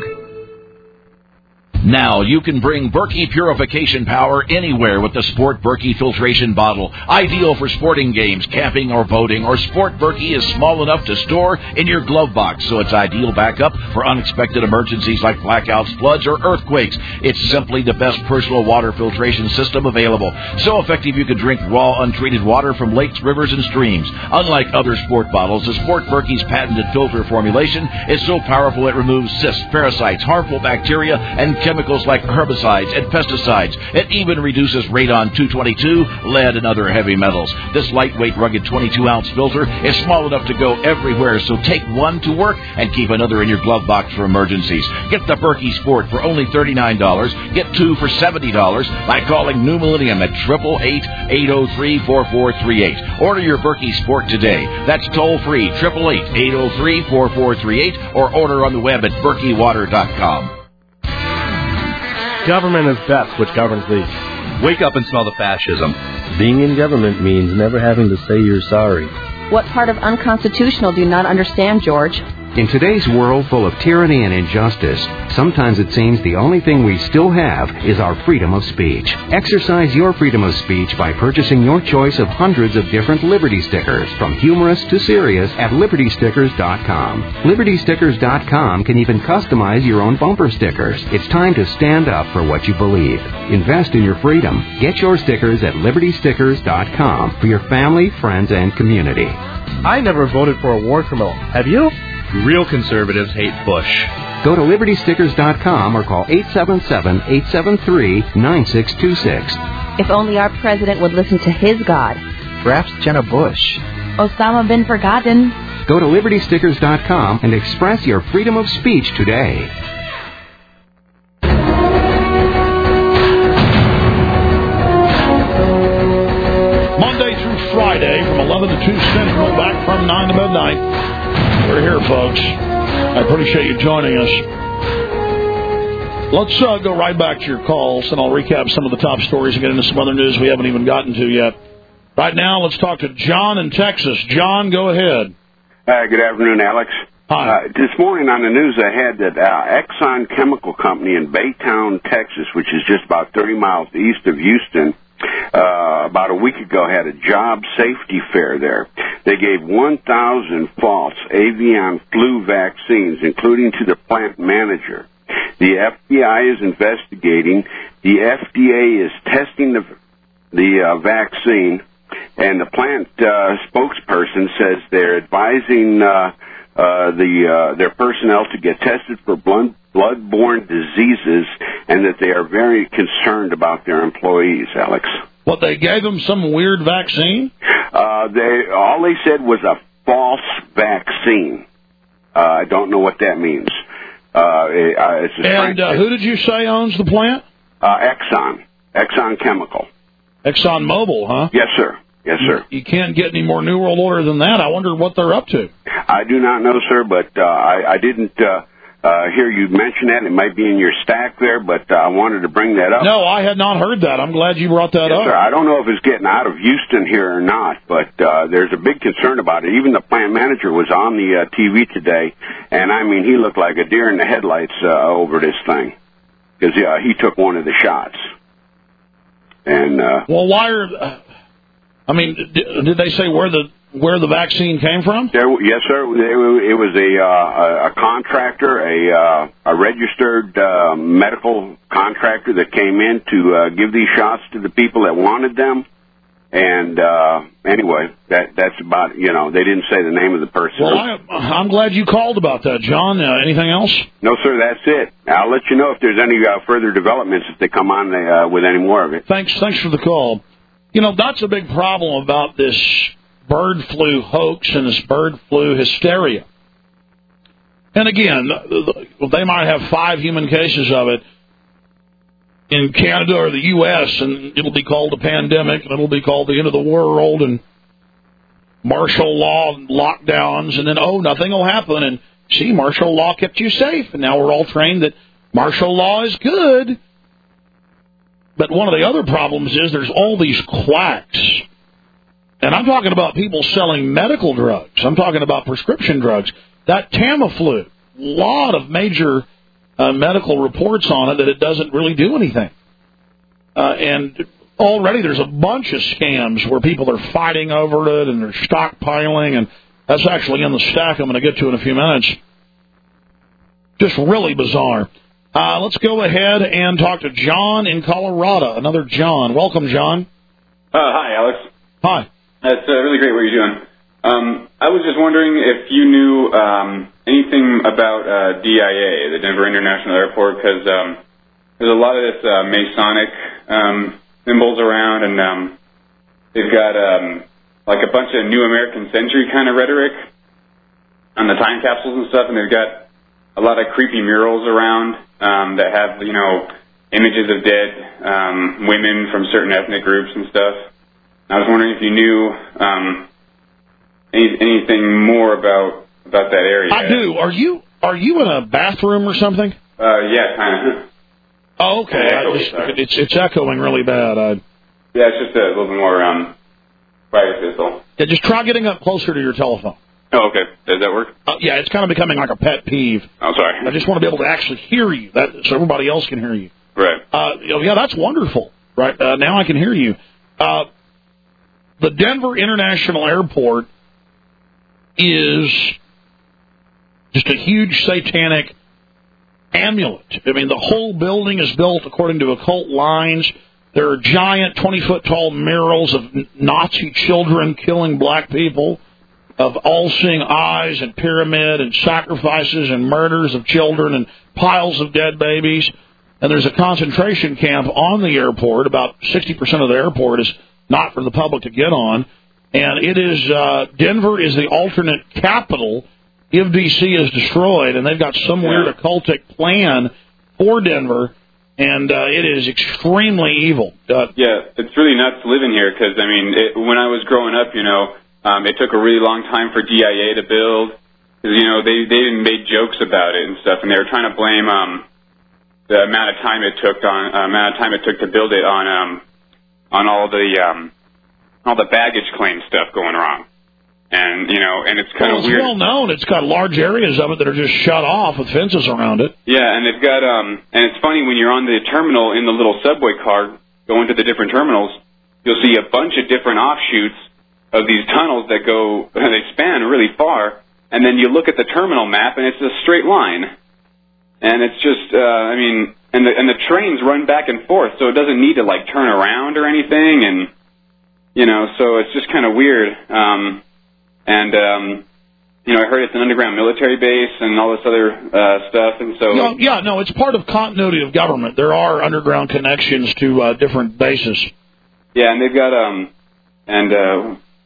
E: Now you can bring Berkey purification power anywhere with the Sport Berkey filtration bottle. Ideal for sporting games, camping, or boating. Or Sport Berkey is small enough to store in your glove box, so it's ideal backup for unexpected emergencies like blackouts, floods, or earthquakes. It's simply the best personal water filtration system available. So effective you can drink raw, untreated water from lakes, rivers, and streams. Unlike other sport bottles, the Sport Berkey's patented filter formulation is so powerful it removes cysts, parasites, harmful bacteria, and chemicals chemicals like herbicides and pesticides. It even reduces radon two twenty-two, lead, and other heavy metals. This lightweight, rugged twenty-two ounce filter is small enough to go everywhere, so take one to work and keep another in your glove box for emergencies. Get the Berkey Sport for only thirty-nine dollars. Get two for seventy dollars by calling New Millennium at eight eight eight, eight oh three, four four three eight. Order your Berkey Sport today. That's toll-free, eight eight eight, eight oh three, four four three eight, or order on the web at berkey water dot com.
N: Government is best, which governs thee.
O: Wake up and smell the fascism. Being in government means never having to say you're sorry.
I: What part of unconstitutional do you not understand, George?
P: In today's world full of tyranny and injustice, sometimes it seems the only thing we still have is our freedom of speech. Exercise your freedom of speech by purchasing your choice of hundreds of different Liberty stickers, from humorous to serious, at liberty stickers dot com. liberty stickers dot com can even customize your own bumper stickers. It's time to stand up for what you believe. Invest in your freedom. Get your stickers at liberty stickers dot com for your family, friends, and community.
N: I never voted for a war criminal. Have you?
O: Real conservatives hate Bush.
P: Go to liberty stickers dot com or call eight seven seven, eight seven three, nine six two six.
I: If only our president would listen to his God.
M: Perhaps Jenna Bush.
J: Osama bin Forgotten.
P: Go to liberty stickers dot com and express your freedom of speech today.
B: Monday through Friday from eleven to two Central, back from nine to midnight. We're here, folks. I appreciate you joining us. Let's uh, go right back to your calls, and I'll recap some of the top stories and get into some other news we haven't even gotten to yet. Right now, let's talk to John in Texas. John, go ahead.
Q: Uh, good afternoon, Alex.
B: Hi.
Q: Uh, this morning on the news, I had that uh, Exxon Chemical Company in Baytown, Texas, which is just about thirty miles east of Houston, uh, about a week ago had a job safety fair there. They gave one thousand false avian flu vaccines, including to the plant manager. The F B I is investigating. The F D A is testing the the uh, vaccine, and the plant uh, spokesperson says they're advising uh, uh, the uh, their personnel to get tested for blood blood-borne diseases, and that they are very concerned about their employees, Alex.
B: What, they gave them some weird vaccine?
Q: Uh, they all they said was a false vaccine. Uh, I don't know what that means. Uh, it, uh, it's a
B: and uh, who did you say owns the plant?
Q: Uh, Exxon. Exxon Chemical.
B: Exxon Mobil, huh?
Q: Yes, sir. Yes, sir.
B: You can't get any more New World Order than that. I wonder what they're up to.
Q: I do not know, sir, but uh, I, I didn't uh, uh, hear you mention that. It might be in your stack there, but uh, I wanted to bring that up.
B: No, I had not heard that. I'm glad you brought that
Q: yes,
B: up.
Q: Sir. I don't know if it's getting out of Houston here or not, but uh, there's a big concern about it. Even the plant manager was on the uh, T V today, and, I mean, he looked like a deer in the headlights uh, over this thing because uh, he took one of the shots. And uh,
B: well, why are? I mean, did, did they say where the where the vaccine came from?
Q: There, yes, sir. It, it was a uh, a contractor, a uh, a registered uh, medical contractor that came in to uh, give these shots to the people that wanted them. And uh, anyway, that that's about, you know, they didn't say the name of the person.
B: Well, I, I'm glad you called about that, John. Uh, anything else?
Q: No, sir, that's it. I'll let you know if there's any uh, further developments if they come on uh, with any more of it.
B: Thanks, thanks for the call. You know, that's a big problem about this bird flu hoax and this bird flu hysteria. And again, they might have five human cases of it in Canada or the U S, and it'll be called a pandemic, and it'll be called the end of the world, and martial law and lockdowns, and then, oh, nothing will happen, and see, martial law kept you safe, and now we're all trained that martial law is good. But one of the other problems is there's all these quacks, and I'm talking about people selling medical drugs. I'm talking about prescription drugs. That Tamiflu, a lot of major Uh, medical reports on it that it doesn't really do anything. Uh, and already there's a bunch of scams where people are fighting over it and they're stockpiling, and that's actually in the stack I'm going to get to in a few minutes. Just really bizarre. Uh, let's go ahead and talk to John in Colorado. Another John. Welcome, John.
R: Uh, hi, Alex.
B: Hi.
R: That's uh, really great what you're doing. Um, I was just wondering if you knew um, anything about uh, D I A, the Denver International Airport, because um, there's a lot of this uh, Masonic um, symbols around, and um, they've got um, like a bunch of New American Century kind of rhetoric on the time capsules and stuff, and they've got a lot of creepy murals around um, that have, you know, images of dead um, women from certain ethnic groups and stuff. And I was wondering if you knew Um, Any, anything more about about that area?
B: I do. Are you are you in a bathroom or something?
R: Uh, yeah, kind of.
B: Oh, okay. I just, it's it's echoing really bad. I,
R: yeah, it's just a little bit more um, private pistol.
B: Yeah, just try getting up closer to your telephone.
R: Oh, okay. Does that work?
B: Uh, yeah, it's kind of becoming like a pet peeve.
R: Oh, sorry.
B: I just want to be able to actually hear you, that so everybody else can hear you.
R: Right.
B: Uh, you know, yeah, that's wonderful. Right uh, now, I can hear you. Uh, the Denver International Airport is just a huge satanic amulet. I mean, the whole building is built according to occult lines. There are giant twenty-foot-tall murals of Nazi children killing black people, of all-seeing eyes and pyramid and sacrifices and murders of children and piles of dead babies. And there's a concentration camp on the airport. About sixty percent of the airport is not for the public to get on. And it is, uh, Denver is the alternate capital if D C is destroyed, and they've got some weird occultic plan for Denver, and uh, it is extremely evil. Uh,
R: yeah, it's really nuts living here, because, I mean, it, when I was growing up, you know, um, it took a really long time for D I A to build, because, you know, they, they made jokes about it and stuff, and they were trying to blame um, the amount of time it took on, uh, amount of time it took to build it on, um, on all the, um, all the baggage claim stuff going wrong. And, you know, and it's kind
B: well,
R: of
B: it's
R: weird.
B: It's well known. It's got large areas of it that are just shut off with fences around it.
R: Yeah, and they've got, um, and it's funny when you're on the terminal in the little subway car going to the different terminals, you'll see a bunch of different offshoots of these tunnels that go, they span really far, and then you look at the terminal map and it's a straight line. And it's just, uh, I mean, and the, and the trains run back and forth, so it doesn't need to, like, turn around or anything, and, you know, so it's just kind of weird. Um, and, um, you know, I heard it's an underground military base and all this other uh, stuff. And so,
B: yeah, yeah, no, it's part of continuity of government. There are underground connections to uh, different bases.
R: Yeah, and they've got, um, and, uh,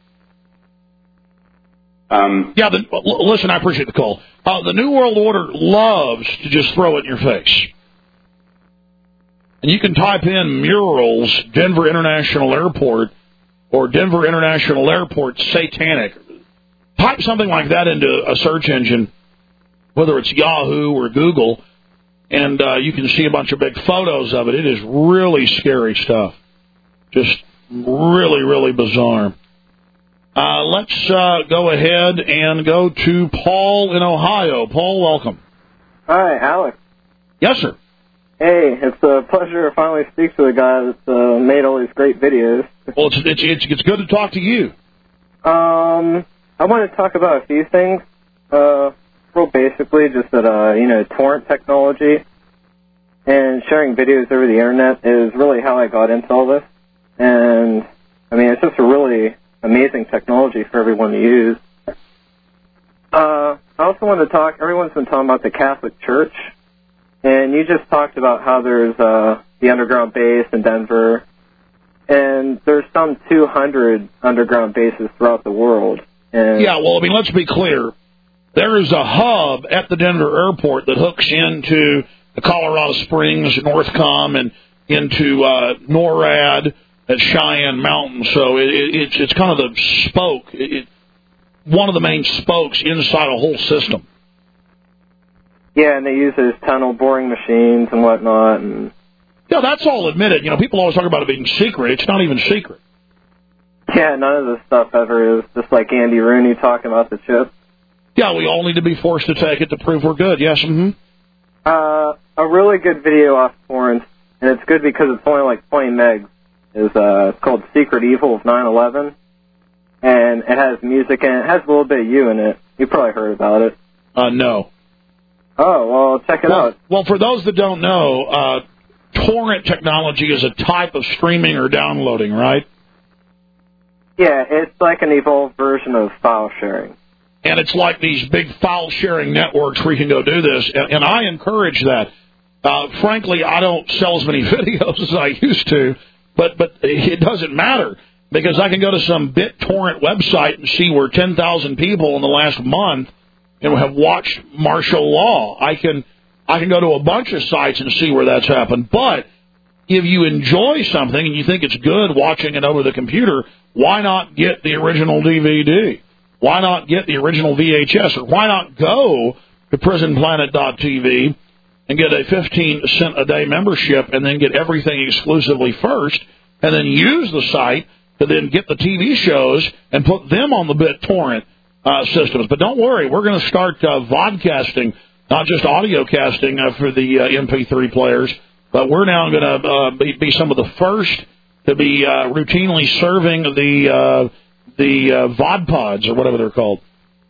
R: um,
B: yeah, the, listen, I appreciate the call. Uh, the New World Order loves to just throw it in your face. And you can type in murals, Denver International Airport, or Denver International Airport satanic. Type something like that into a search engine, whether it's Yahoo or Google, and uh, you can see a bunch of big photos of it. It is really scary stuff. Just really, really bizarre. Uh, let's uh, go ahead and go to Paul in Ohio. Paul, welcome.
S: Hi, Alex.
B: Yes, sir.
S: Hey, it's a pleasure to finally speak to a guy that's uh, made all these great videos.
B: Well, it's, it's it's it's good to talk to you.
S: Um, I want to talk about a few things. Uh, real basically, just that uh, you know, torrent technology and sharing videos over the internet is really how I got into all this. And I mean, it's just a really amazing technology for everyone to use. Uh, I also want to talk. Everyone's been talking about the Catholic Church. And you just talked about how there's uh, the underground base in Denver, and there's some two hundred underground bases throughout the world. And
B: yeah, well, I mean, let's be clear. There is a hub at the Denver airport that hooks into the Colorado Springs, Northcom, and into uh, NORAD at Cheyenne Mountain. So it, it, it's it's kind of the spoke, it, it, one of the main spokes inside a whole system.
S: Yeah, and they use those tunnel boring machines and whatnot. And
B: yeah, that's all admitted. You know, people always talk about it being secret. It's not even secret.
S: Yeah, none of this stuff ever is. Just like Andy Rooney talking about the chip.
B: Yeah, we all need to be forced to take it to prove we're good. Yes, mm-hmm.
S: Uh, a really good video off torrents, and it's good because it's only like twenty megs, is uh, it's called Secret Evil of nine eleven. And it has music in it. It has a little bit of you in it. You probably heard about it.
B: Uh, no.
S: Oh, well, check it
B: well,
S: out.
B: Well, for those that don't know, uh, torrent technology is a type of streaming or downloading, right?
S: Yeah, it's like an evolved version of file sharing.
B: And it's like these big file sharing networks where you can go do this, and, and I encourage that. Uh, frankly, I don't sell as many videos as I used to, but, but it doesn't matter, because I can go to some BitTorrent website and see where ten thousand people in the last month and have watched martial law. I can I can go to a bunch of sites and see where that's happened. But if you enjoy something and you think it's good watching it over the computer, why not get the original D V D? Why not get the original V H S? Or why not go to prison planet dot t v and get a fifteen cent a day membership and then get everything exclusively first, and then use the site to then get the T V shows and put them on the BitTorrent Uh, systems. But don't worry, we're going to start uh, vodcasting, not just audio casting uh, for the uh, M P three players, but we're now going to uh, be, be some of the first to be uh, routinely serving the uh, the uh, VodPods, or whatever they're called.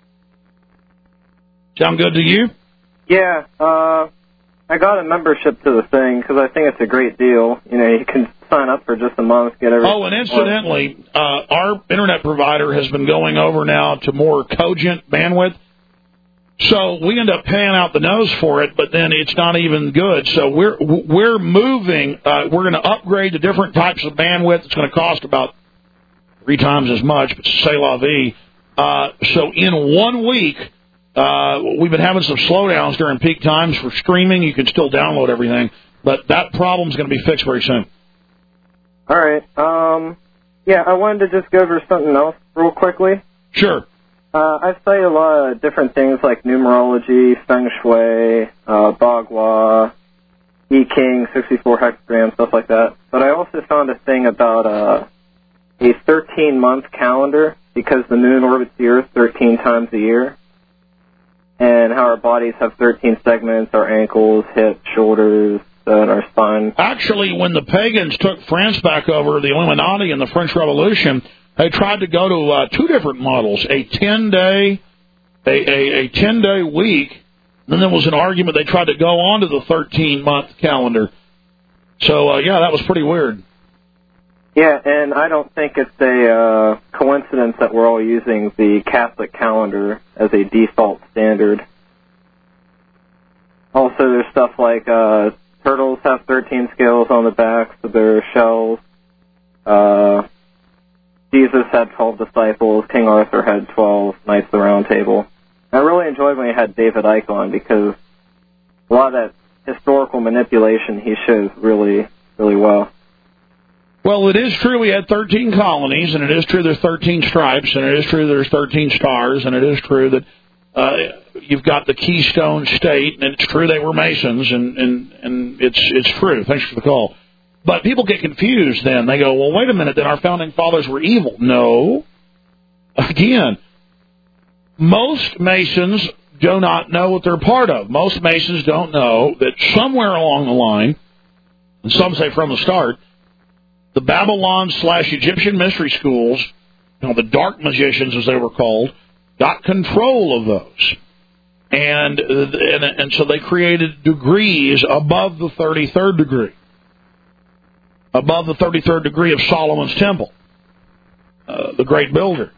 B: Sound good to you?
S: Yeah, uh, I got a membership to the thing because I think it's a great deal. You know, you can sign up for just a month, get everything.
B: Oh, and incidentally, uh, our internet provider has been going over now to more cogent bandwidth. So we end up paying out the nose for it, but then it's not even good. So we're we're moving. Uh, we're going to upgrade to different types of bandwidth. It's going to cost about three times as much, but c'est la vie. Uh, so in one week, uh, we've been having some slowdowns during peak times for streaming. You can still download everything, but that problem's going to be fixed very soon.
S: All right. Um, yeah, I wanted to just go over something else real quickly.
B: Sure.
S: Uh, I've studied a lot of different things like numerology, feng shui, uh, bagua, I Ching, sixty-four hexagram, stuff like that. But I also found a thing about uh, a thirteen-month calendar, because the moon orbits the Earth thirteen times a year, and how our bodies have thirteen segments, our ankles, hips, shoulders, and our spine.
B: Actually, when the pagans took France back over, the Illuminati and the French Revolution, they tried to go to uh, two different models, a ten-day a, a, a ten-day week, and then there was an argument they tried to go on to the thirteen-month calendar. So, uh, yeah, that was pretty weird.
S: Yeah, and I don't think it's a uh, coincidence that we're all using the Catholic calendar as a default standard. Also, there's stuff like uh, turtles have thirteen scales on the backs of their shells. Uh, Jesus had twelve disciples. King Arthur had twelve Knights of the Round Table. I really enjoyed when he had David Icke on, because a lot of that historical manipulation he shows really, really well.
B: Well, it is true we had thirteen colonies, and it is true there's thirteen stripes, and it is true there's thirteen stars, and it is true that uh, you've got the Keystone State, and it's true they were Masons, and, and, and it's it's true. Thanks for the call. But people get confused then. They go, well, wait a minute, then our founding fathers were evil. No. Again, most Masons do not know what they're part of. Most Masons don't know that somewhere along the line, and some say from the start, the Babylon slash Egyptian mystery schools, you know, the dark magicians as they were called, got control of those. And, and and so they created degrees above the thirty-third degree, above the thirty-third degree of Solomon's Temple, uh, the great builder.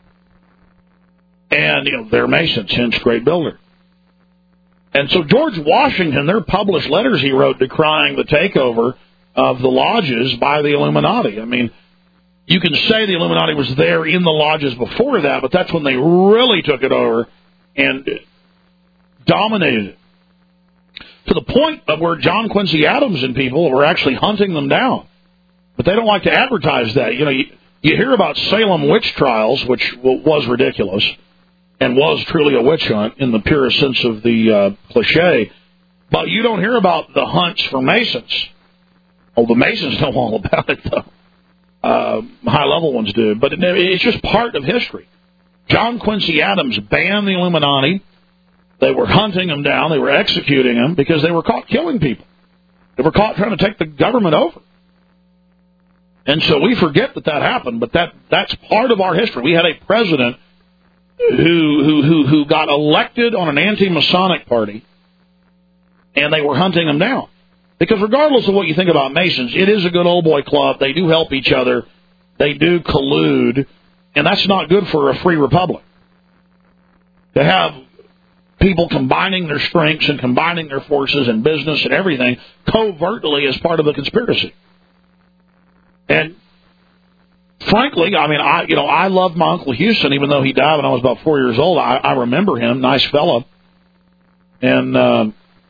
B: And, you know, they're Masons, hence great builder. And so George Washington, there are published letters he wrote decrying the takeover of the lodges by the Illuminati. I mean, you can say the Illuminati was there in the lodges before that, but that's when they really took it over and dominated it. To the point of where John Quincy Adams and people were actually hunting them down. But they don't like to advertise that. You know, you, you hear about Salem witch trials, which was ridiculous and was truly a witch hunt in the purest sense of the uh, cliche, but you don't hear about the hunts for Masons. Oh, the Masons know all about it, though. Uh, high-level ones do, but it, it's just part of history. John Quincy Adams banned the Illuminati. They were hunting them down. They were executing them because they were caught killing people. They were caught trying to take the government over. And so we forget that that happened, but that that's part of our history. We had a president who who who, who got elected on an anti-Masonic party, and they were hunting them down. Because regardless of what you think about Masons, it is a good old boy club. They do help each other. They do collude. And that's not good for a free republic. To have people combining their strengths and combining their forces and business and everything covertly as part of a conspiracy. And frankly, I mean, I you know, I love my Uncle Houston, even though he died when I was about four years old. I, I remember him, nice fellow. And, uh,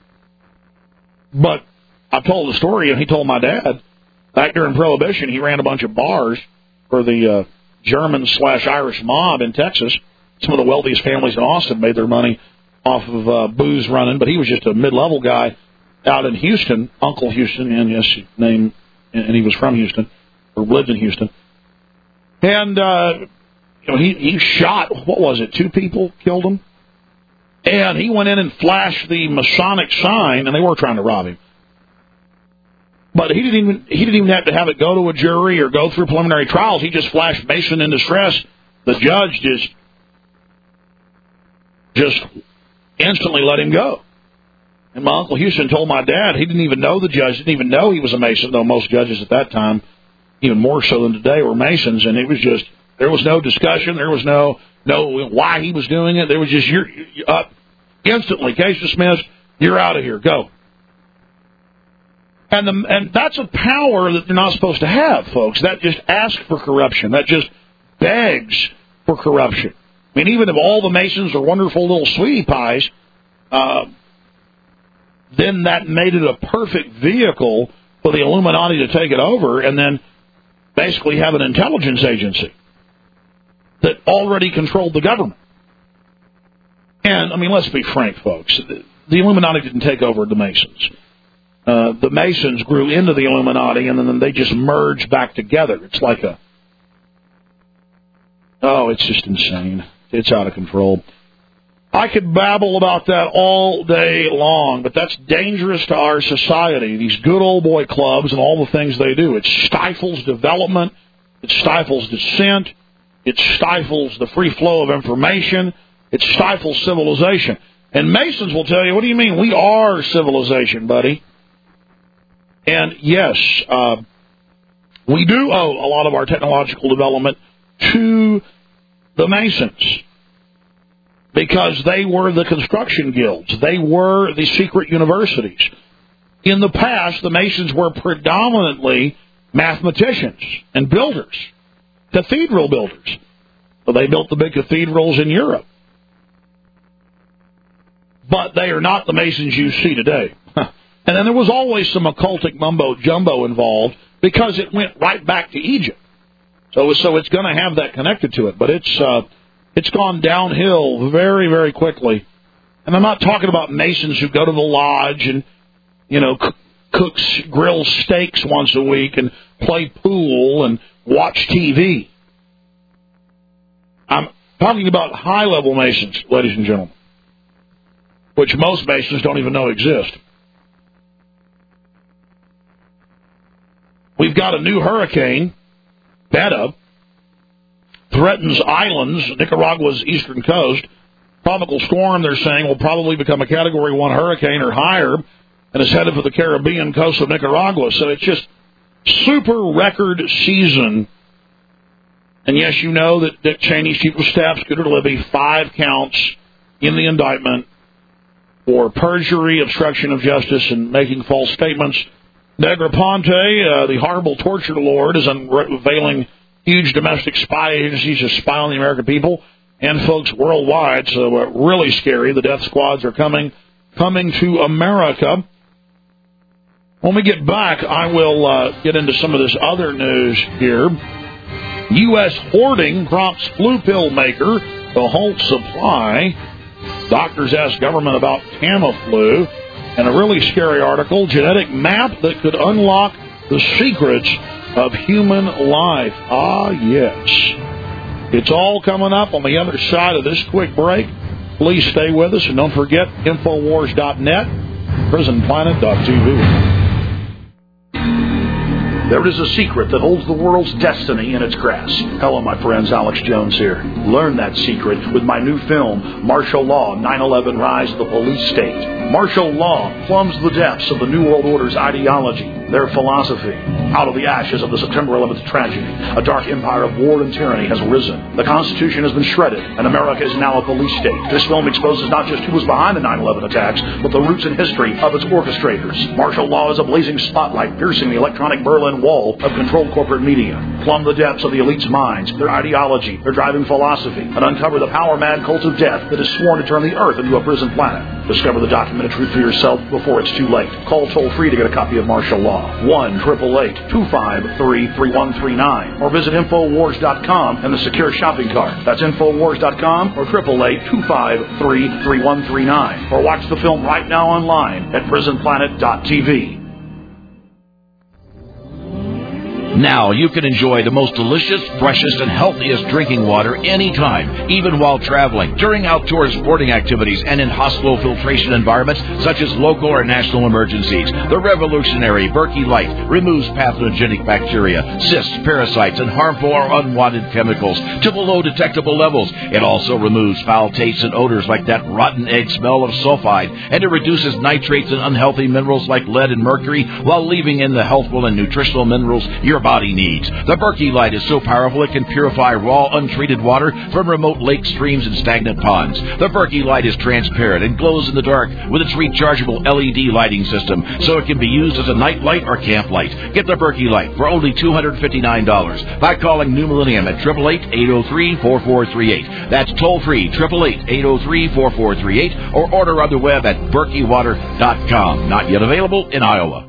B: but I told the story, and he told my dad, back during Prohibition, he ran a bunch of bars for the uh, German slash Irish mob in Texas. Some of the wealthiest families in Austin made their money off of uh, booze running, but he was just a mid-level guy out in Houston, Uncle Houston, and yes, name, and he was from Houston, or lived in Houston. And, uh, you know, he, he shot, what was it, two people killed him? And he went in and flashed the Masonic sign, and they were trying to rob him. But he didn't even he didn't even have to have it go to a jury or go through preliminary trials. He just flashed Mason in distress. The judge just just instantly let him go. And my Uncle Houston told my dad he didn't even know the judge, didn't even know he was a Mason, though most judges at that time, even more so than today, were Masons. And it was just, there was no discussion. There was no, no why he was doing it. There was just, you're, you're up instantly. Case dismissed. You're out of here. Go. And, the, and that's a power that they're not supposed to have, folks. That just asks for corruption. That just begs for corruption. I mean, even if all the Masons are wonderful little sweetie pies, uh, then that made it a perfect vehicle for the Illuminati to take it over and then basically have an intelligence agency that already controlled the government. And, I mean, let's be frank, folks. The Illuminati didn't take over the Masons. Uh, the Masons grew into the Illuminati, and then they just merged back together. It's like a... Oh, it's just insane. It's out of control. I could babble about that all day long, but that's dangerous to our society, these good old boy clubs and all the things they do. It stifles development. It stifles dissent. It stifles the free flow of information. It stifles civilization. And Masons will tell you, what do you mean? We are civilization, buddy. And yes, uh, we do owe a lot of our technological development to the Masons because they were the construction guilds. They were the secret universities. In the past, the Masons were predominantly mathematicians and builders, cathedral builders. So they built the big cathedrals in Europe. But they are not the Masons you see today. And then there was always some occultic mumbo-jumbo involved because it went right back to Egypt. So, so it's going to have that connected to it. But it's uh, it's gone downhill very, very quickly. And I'm not talking about Masons who go to the lodge and, you know, cook, cook grill steaks once a week and play pool and watch T V. I'm talking about high-level Masons, ladies and gentlemen. which most Masons don't even know exist. We've got a new hurricane, Beta, threatens islands, Nicaragua's eastern coast. Tropical storm, they're saying, will probably become a Category one hurricane or higher and is headed for the Caribbean coast of Nicaragua. So it's just super record season. And yes, you know that Dick Cheney's chief of staff, Scooter Libby, five counts in the indictment for perjury, obstruction of justice, and making false statements. Negroponte, uh, the horrible torture lord, is unveiling huge domestic spy agencies to spy on the American people and folks worldwide. So uh, really scary. The death squads are coming, coming to America. When we get back, I will uh, get into some of this other news here. U S hoarding prompts flu pill maker to halt supply. Doctors ask government about Tamiflu. And a really scary article, genetic map that could unlock the secrets of human life. Ah, yes. It's all coming up on the other side of this quick break. Please stay with us, and don't forget Infowars dot net, Prison Planet dot T V.
E: There is a secret that holds the world's destiny in its grasp. Hello, my friends. Alex Jones here. Learn that secret with my new film, Martial Law, nine eleven Rise of the Police State. Martial law plumbs the depths of the New World Order's ideology, their philosophy. Out of the ashes of the September eleventh tragedy, a dark empire of war and tyranny has arisen. The Constitution has been shredded, and America is now a police state. This film exposes not just who was behind the nine eleven attacks, but the roots and history of its orchestrators. Martial law is a blazing spotlight piercing the electronic Berlin Wall of controlled corporate media. Plumb the depths of the elite's minds, their ideology, their driving philosophy, and uncover the power-mad cult of death that is sworn to turn the earth into a prison planet. Discover the documented truth for yourself before it's too late. Call toll-free to get a copy of Martial Law. one eight eight eight, two five three, three one three nine. Or visit Infowars dot com and the secure shopping cart. That's Infowars dot com or eight eight eight, two five three, three one three nine. Or watch the film right now online at Prison Planet dot T V.
T: Now you can enjoy the most delicious, freshest, and healthiest drinking water anytime, even while traveling, during outdoor sporting activities, and in hospital filtration environments such as local or national emergencies. The revolutionary Berkey Light removes pathogenic bacteria, cysts, parasites, and harmful or unwanted chemicals to below detectable levels. It also removes foul tastes and odors like that rotten egg smell of sulfide, and it reduces nitrates and unhealthy minerals like lead and mercury while leaving in the healthful and nutritional minerals your body needs. The Berkey Light is so powerful it can purify raw, untreated water from remote lakes, streams, and stagnant ponds. The Berkey Light is transparent and glows in the dark with its rechargeable L E D lighting system, so it can be used as a night light or camp light. Get the Berkey Light for only two hundred fifty-nine dollars by calling New Millennium at eight eight eight, eight oh three, four four three eight. That's toll-free, eight eight eight, eight oh three, four four three eight, or order on the web at berkey water dot com. Not yet available in Iowa.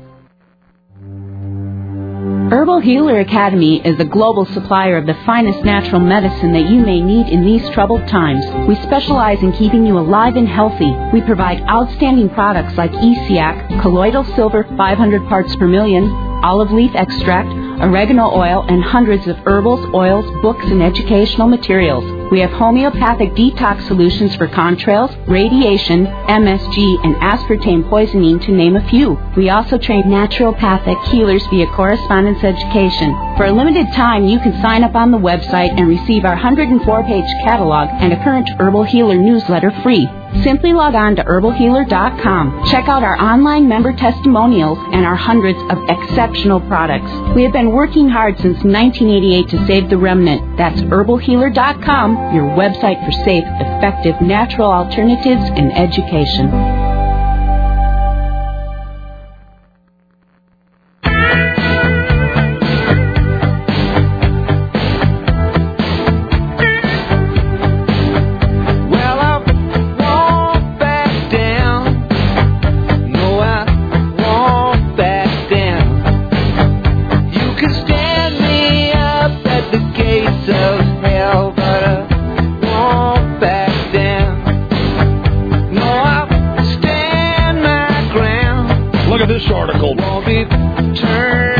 U: Herbal Healer Academy is the global supplier of the finest natural medicine that you may need in these troubled times. We specialize in keeping you alive and healthy. We provide outstanding products like E C A C, colloidal silver five hundred parts per million, olive leaf extract, oregano oil, and hundreds of herbals, oils, books, and educational materials. We have homeopathic detox solutions for contrails, radiation, M S G, and aspartame poisoning, to name a few. We also train naturopathic healers via correspondence education. For a limited time, you can sign up on the website and receive our one hundred four page catalog and a current Herbal Healer newsletter free. Simply log on to herbal healer dot com. Check out our online member testimonials and our hundreds of exceptional products. We have been working hard since nineteen eighty-eight to save the remnant. That's herbal healer dot com, your website for safe, effective, natural alternatives in education.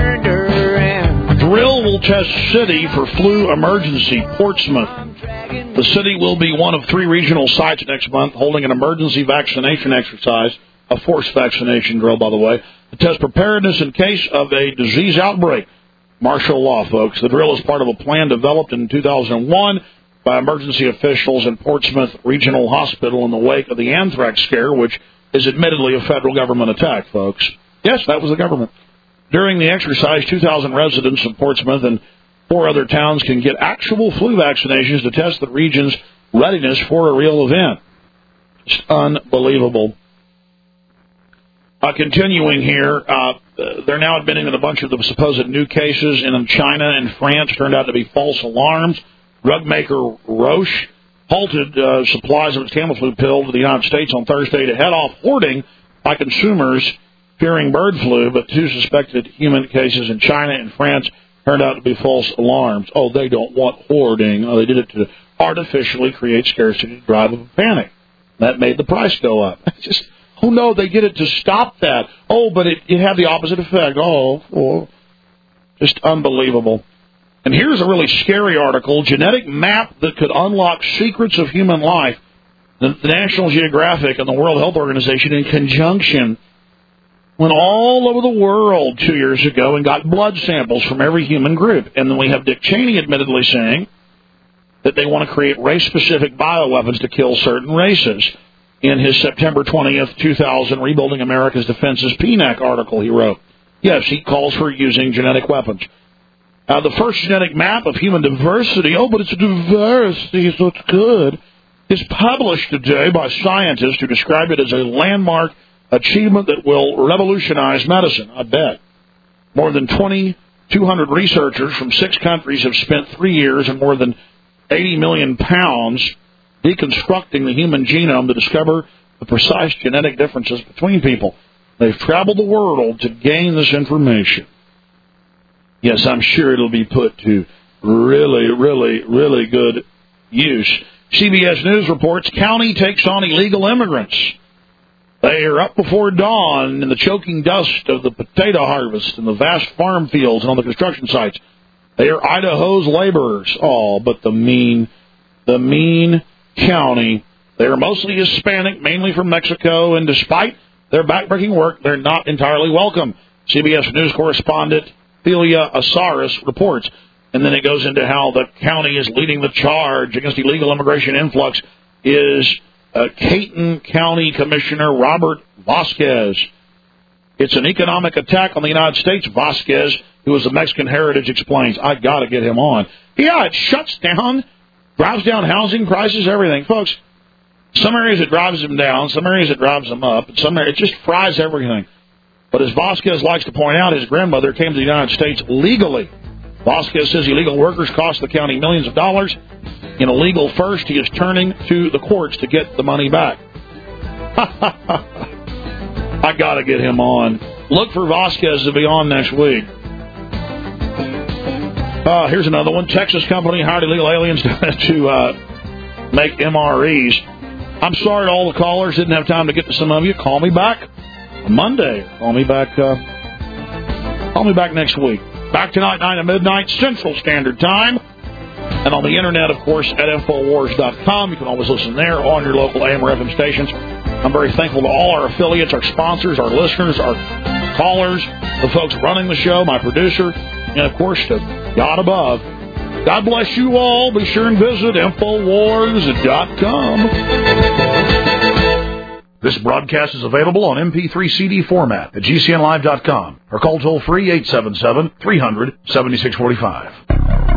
B: City for flu emergency, Portsmouth. The city will be one of three regional sites next month holding an emergency vaccination exercise, a forced vaccination drill, by the way, to test preparedness in case of a disease outbreak. Martial law, folks. The drill is part of a plan developed in two thousand one by emergency officials in Portsmouth Regional Hospital in the wake of the anthrax scare, which is admittedly a federal government attack, folks. Yes, that was the government. During the exercise, two thousand residents of Portsmouth and four other towns can get actual flu vaccinations to test the region's readiness for a real event. It's unbelievable. Uh, continuing here, uh, they're now admitting that a bunch of the supposed new cases in China and France turned out to be false alarms. Drug maker Roche halted uh, supplies of its Tamiflu pill to the United States on Thursday to head off hoarding by consumers fearing bird flu, but two suspected human cases in China and France turned out to be false alarms. Oh, they don't want hoarding. Oh, they did it to artificially create scarcity to drive up a panic. That made the price go up. Just, oh, no, they did it to stop that. Oh, but it, it had the opposite effect. Oh, oh, just unbelievable. And here's a really scary article, genetic map that could unlock secrets of human life. The, the National Geographic and the World Health Organization, in conjunction, went all over the world two years ago and got blood samples from every human group. And then we have Dick Cheney admittedly saying that they want to create race-specific bioweapons to kill certain races. In his September twentieth, two thousand, Rebuilding America's Defenses P N A C article he wrote. Yes, he calls for using genetic weapons. Uh, the first genetic map of human diversity, oh, but it's diversity, so it's good, is published today by scientists who describe it as a landmark achievement that will revolutionize medicine, I bet. More than twenty-two hundred researchers from six countries have spent three years and more than eighty million pounds deconstructing the human genome to discover the precise genetic differences between people. They've traveled the world to gain this information. Yes, I'm sure it'll be put to really, really, really good use. C B S News reports county takes on illegal immigrants. They are up before dawn in the choking dust of the potato harvest in the vast farm fields and on the construction sites. They are Idaho's laborers. Oh, but the mean, the mean county. They are mostly Hispanic, mainly from Mexico, and despite their backbreaking work, they're not entirely welcome. C B S News correspondent Thelia Asaris reports. And then it goes into how the county is leading the charge against illegal immigration influx is uh, Caton County Commissioner Robert Vasquez. It's an economic attack on the United States, Vasquez, who is of Mexican heritage, explains. I got to get him on. Yeah, it shuts down, drives down housing prices, everything. Folks, some areas it drives them down, some areas it drives them up, and some areas it just fries everything. But as Vasquez likes to point out, his grandmother came to the United States legally. Vasquez says illegal workers cost the county millions of dollars. In a legal first, he is turning to the courts to get the money back. I got to get him on. Look for Vasquez to be on next week. Uh, here's another one. Texas company hired illegal aliens to, to uh, make M R Es. I'm sorry to all the callers. Didn't have time to get to some of you. Call me back Monday. Call me back. Uh, call me back next week. Back tonight, nine to midnight, Central Standard Time. And on the Internet, of course, at Infowars dot com. You can always listen there on your local A M or F M stations. I'm very thankful to all our affiliates, our sponsors, our listeners, our callers, the folks running the show, my producer, and, of course, to God above. God bless you all. Be sure and visit Infowars dot com. This broadcast is available on M P three C D format at G C N live dot com or call toll-free eight seven seven, three hundred, seventy-six forty-five.